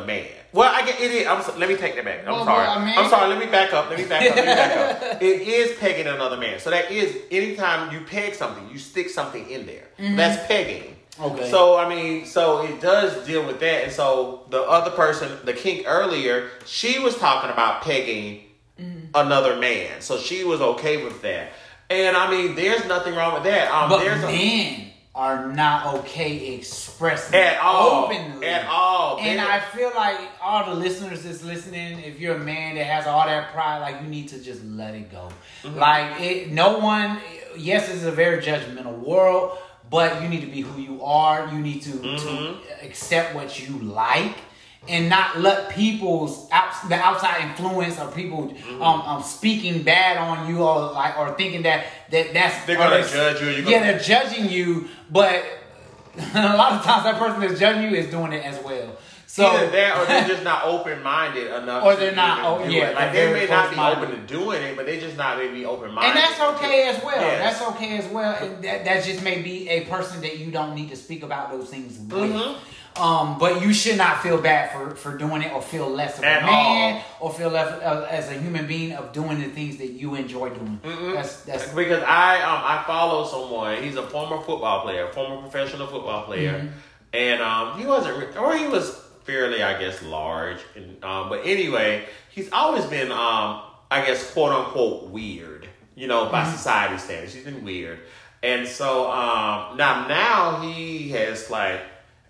Well, I get it is. I'm so, let me take that back. I'm Well, sorry. well, I mean- I'm sorry. Let me back up. Let me back up. Let me back up. It is pegging another man. So that is anytime you peg something, you stick something in there. Mm-hmm. That's pegging. Okay. So I mean, so it does deal with that. And so the other person, the kink earlier, she was talking about pegging mm-hmm. another man. So she was okay with that. And I mean, there's nothing wrong with that. Um, but there's men a, are not okay expressing at all, openly. At all. And They're, I feel like all the listeners that's listening, if you're a man that has all that pride, like you need to just let it go. Mm-hmm. Like it, no one. Yes, it's a very judgmental world, but you need to be who you are. You need to, mm-hmm. to accept what you like. And not let people's out, the outside influence or people mm-hmm. um, um speaking bad on you or like or thinking that, that that's they're gonna judge you. Yeah, they're judging you, but a lot of times that person that's judging you is doing it as well. So either that, or they're just not open minded enough. Or they're not. Oh, do yeah, it. Like they may not be open to doing it, but they just not maybe open minded. And that's okay as well. Yes. That's okay as well. And that that just may be a person that you don't need to speak about those things with. Mm-hmm. Um, but you should not feel bad for, for doing it or feel less of At a man all. or feel less uh, as a human being of doing the things that you enjoy doing. Mm-hmm. That's that's because I um I follow someone. He's a former football player, former professional football player, mm-hmm. and um he wasn't or he was fairly I guess large, and um but anyway he's always been um I guess quote unquote weird, you know, by mm-hmm. society standards. He's been weird, and so um now now he has like.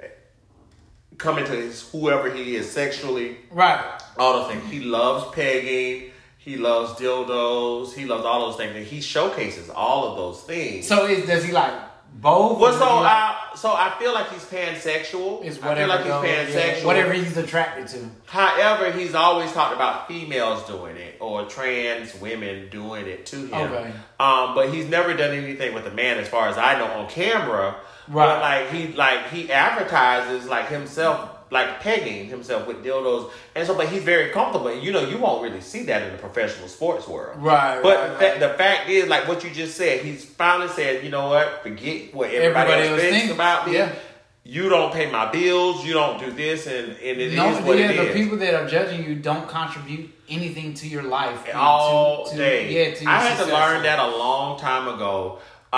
Come into his whoever he is sexually, right? All those things. He loves pegging. He loves dildos. He loves all those things, and he showcases all of those things. So, is, does he like both? Well, so like, I so I feel like he's pansexual. It's I feel like he's goes, pansexual. Yeah, whatever he's attracted to. However, he's always talked about females doing it or trans women doing it to him. Okay. Um, but he's never done anything with a man, as far as I know, on camera. Right. But like he like he advertises like himself like pegging himself with dildos, and so but he's very comfortable. You know, you won't really see that in the professional sports world. Right. But right, the, right. the fact is, like what you just said, he's finally said, you know what? Forget what everybody, everybody else thinks think, about me. Yeah. You don't pay my bills. You don't do this, and, and it no, is what yeah, it the is. people that are judging you don't contribute anything to your life all to, to, day. Yeah, to your I had success. to learn that a long time ago.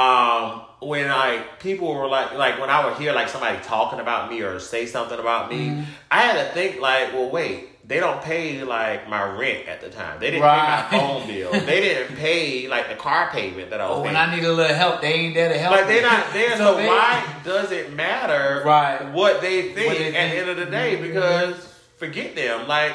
Um, when like people were like, like when I would hear like somebody talking about me or say something about me, mm-hmm. I had to think like, well, wait, they don't pay like my rent at the time. They didn't right. pay my phone bill. They didn't pay like the car payment that I was oh, paying. When I need a little help, they ain't there to help. Like they're not there. so so they, why does it matter right. what they think what they at think. the end of the day? Mm-hmm. Because forget them. Like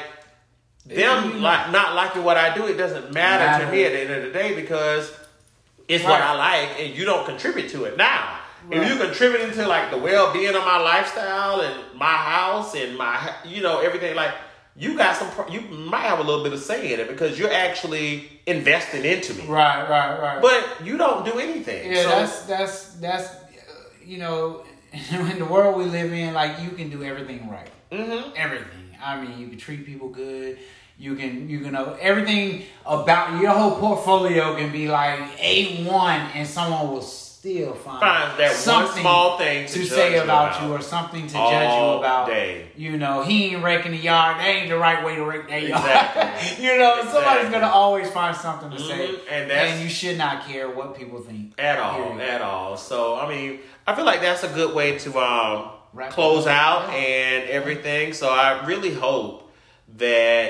them mm-hmm. like not liking what I do, it doesn't matter, matter to me at the end of the day because it's right. what I like and you don't contribute to it. Now, right. if you contributing to like the well-being of my lifestyle and my house and my, you know, everything, like you got some, you might have a little bit of say in it because you're actually investing into me. Right, right, right. But you don't do anything. Yeah, so, that's, that's, that's, uh, you know, in the world we live in, like you can do everything right. Mm-hmm. Everything. I mean, you can treat people good. You can, you can know everything about your whole portfolio can be like A one, and someone will still find, find that one small thing to, to judge say you about, about you, or something to all judge you about. Day. You know, he ain't raking the yard. That ain't the right way to rake that yard. Exactly. You know, exactly. somebody's gonna always find something to mm-hmm. say, and, that's, and you should not care what people think at all. Period. At all. So I mean, I feel like that's a good way to um, close out and everything. So I really hope that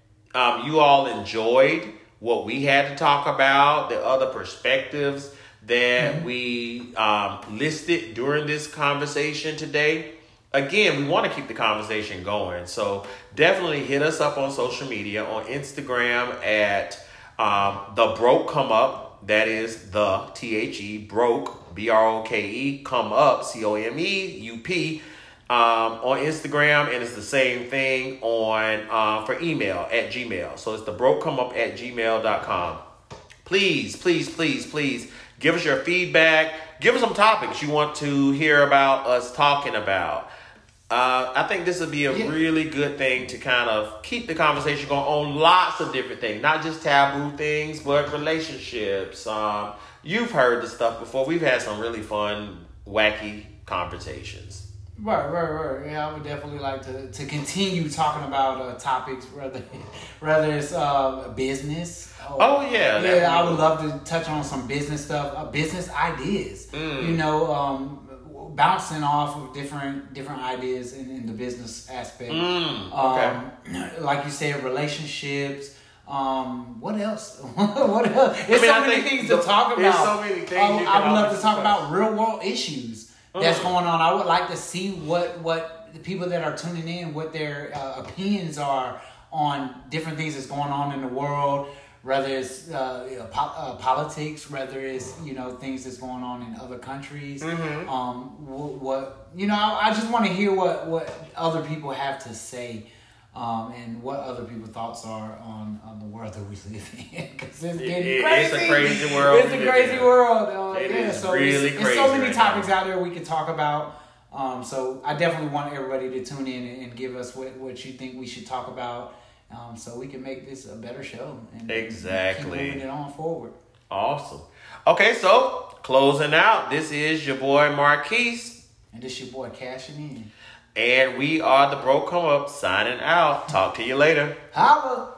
um, you all enjoyed what we had to talk about, the other perspectives that mm-hmm. we um, listed during this conversation today. Again, we want to keep the conversation going. So definitely hit us up on social media, on Instagram at um, The Broke Come Up. That is the T H E, broke, B R O K E, come up, C O M E U P. Um, on Instagram, and it's the same thing on uh, for email at Gmail. So it's the broke come up at gmail dot com. Please, please, please, please give us your feedback. Give us some topics you want to hear about us talking about. Uh, I think this would be a yeah. really good thing to kind of keep the conversation going on lots of different things, not just taboo things, but relationships. Um, you've heard the stuff before. We've had some really fun, wacky conversations. Right, right, right. Yeah, I would definitely like to, to continue talking about uh, topics, whether whether it's uh, business. Or, Oh yeah, yeah. I would love to touch on some business stuff, uh, business ideas. Mm. You know, um, bouncing off of different different ideas in, in the business aspect. Mm. Okay. Um, like you said, relationships. Um, what else? what else? There's I mean, so I many think things the, to talk about. There's so many things. Oh, you can I would love always to talk discuss. about real world issues that's Mm. going on. I would like to see what what the people that are tuning in, what their uh, opinions are on different things that's going on in the world. Whether it's uh, you know, po- uh, politics, whether it's you know things that's going on in other countries. Mm-hmm. Um, what, what you know, I, I just want to hear what what other people have to say. Um, and what other people's thoughts are on, on the world that we live in, because it's getting It- crazy. it's a crazy world It's we a live crazy in. world. Uh, It yeah, is so really it's, crazy There's so many right topics now. out there we could talk about. Um, so I definitely want everybody to tune in and, and give us what, what you think we should talk about, um, so we can make this a better show and Exactly. keep moving it on forward. Awesome. Okay, so closing out. This is your boy Marquise. And this your boy cashing in. And we are the Bro Come Up signing out. Talk to you later. Holla.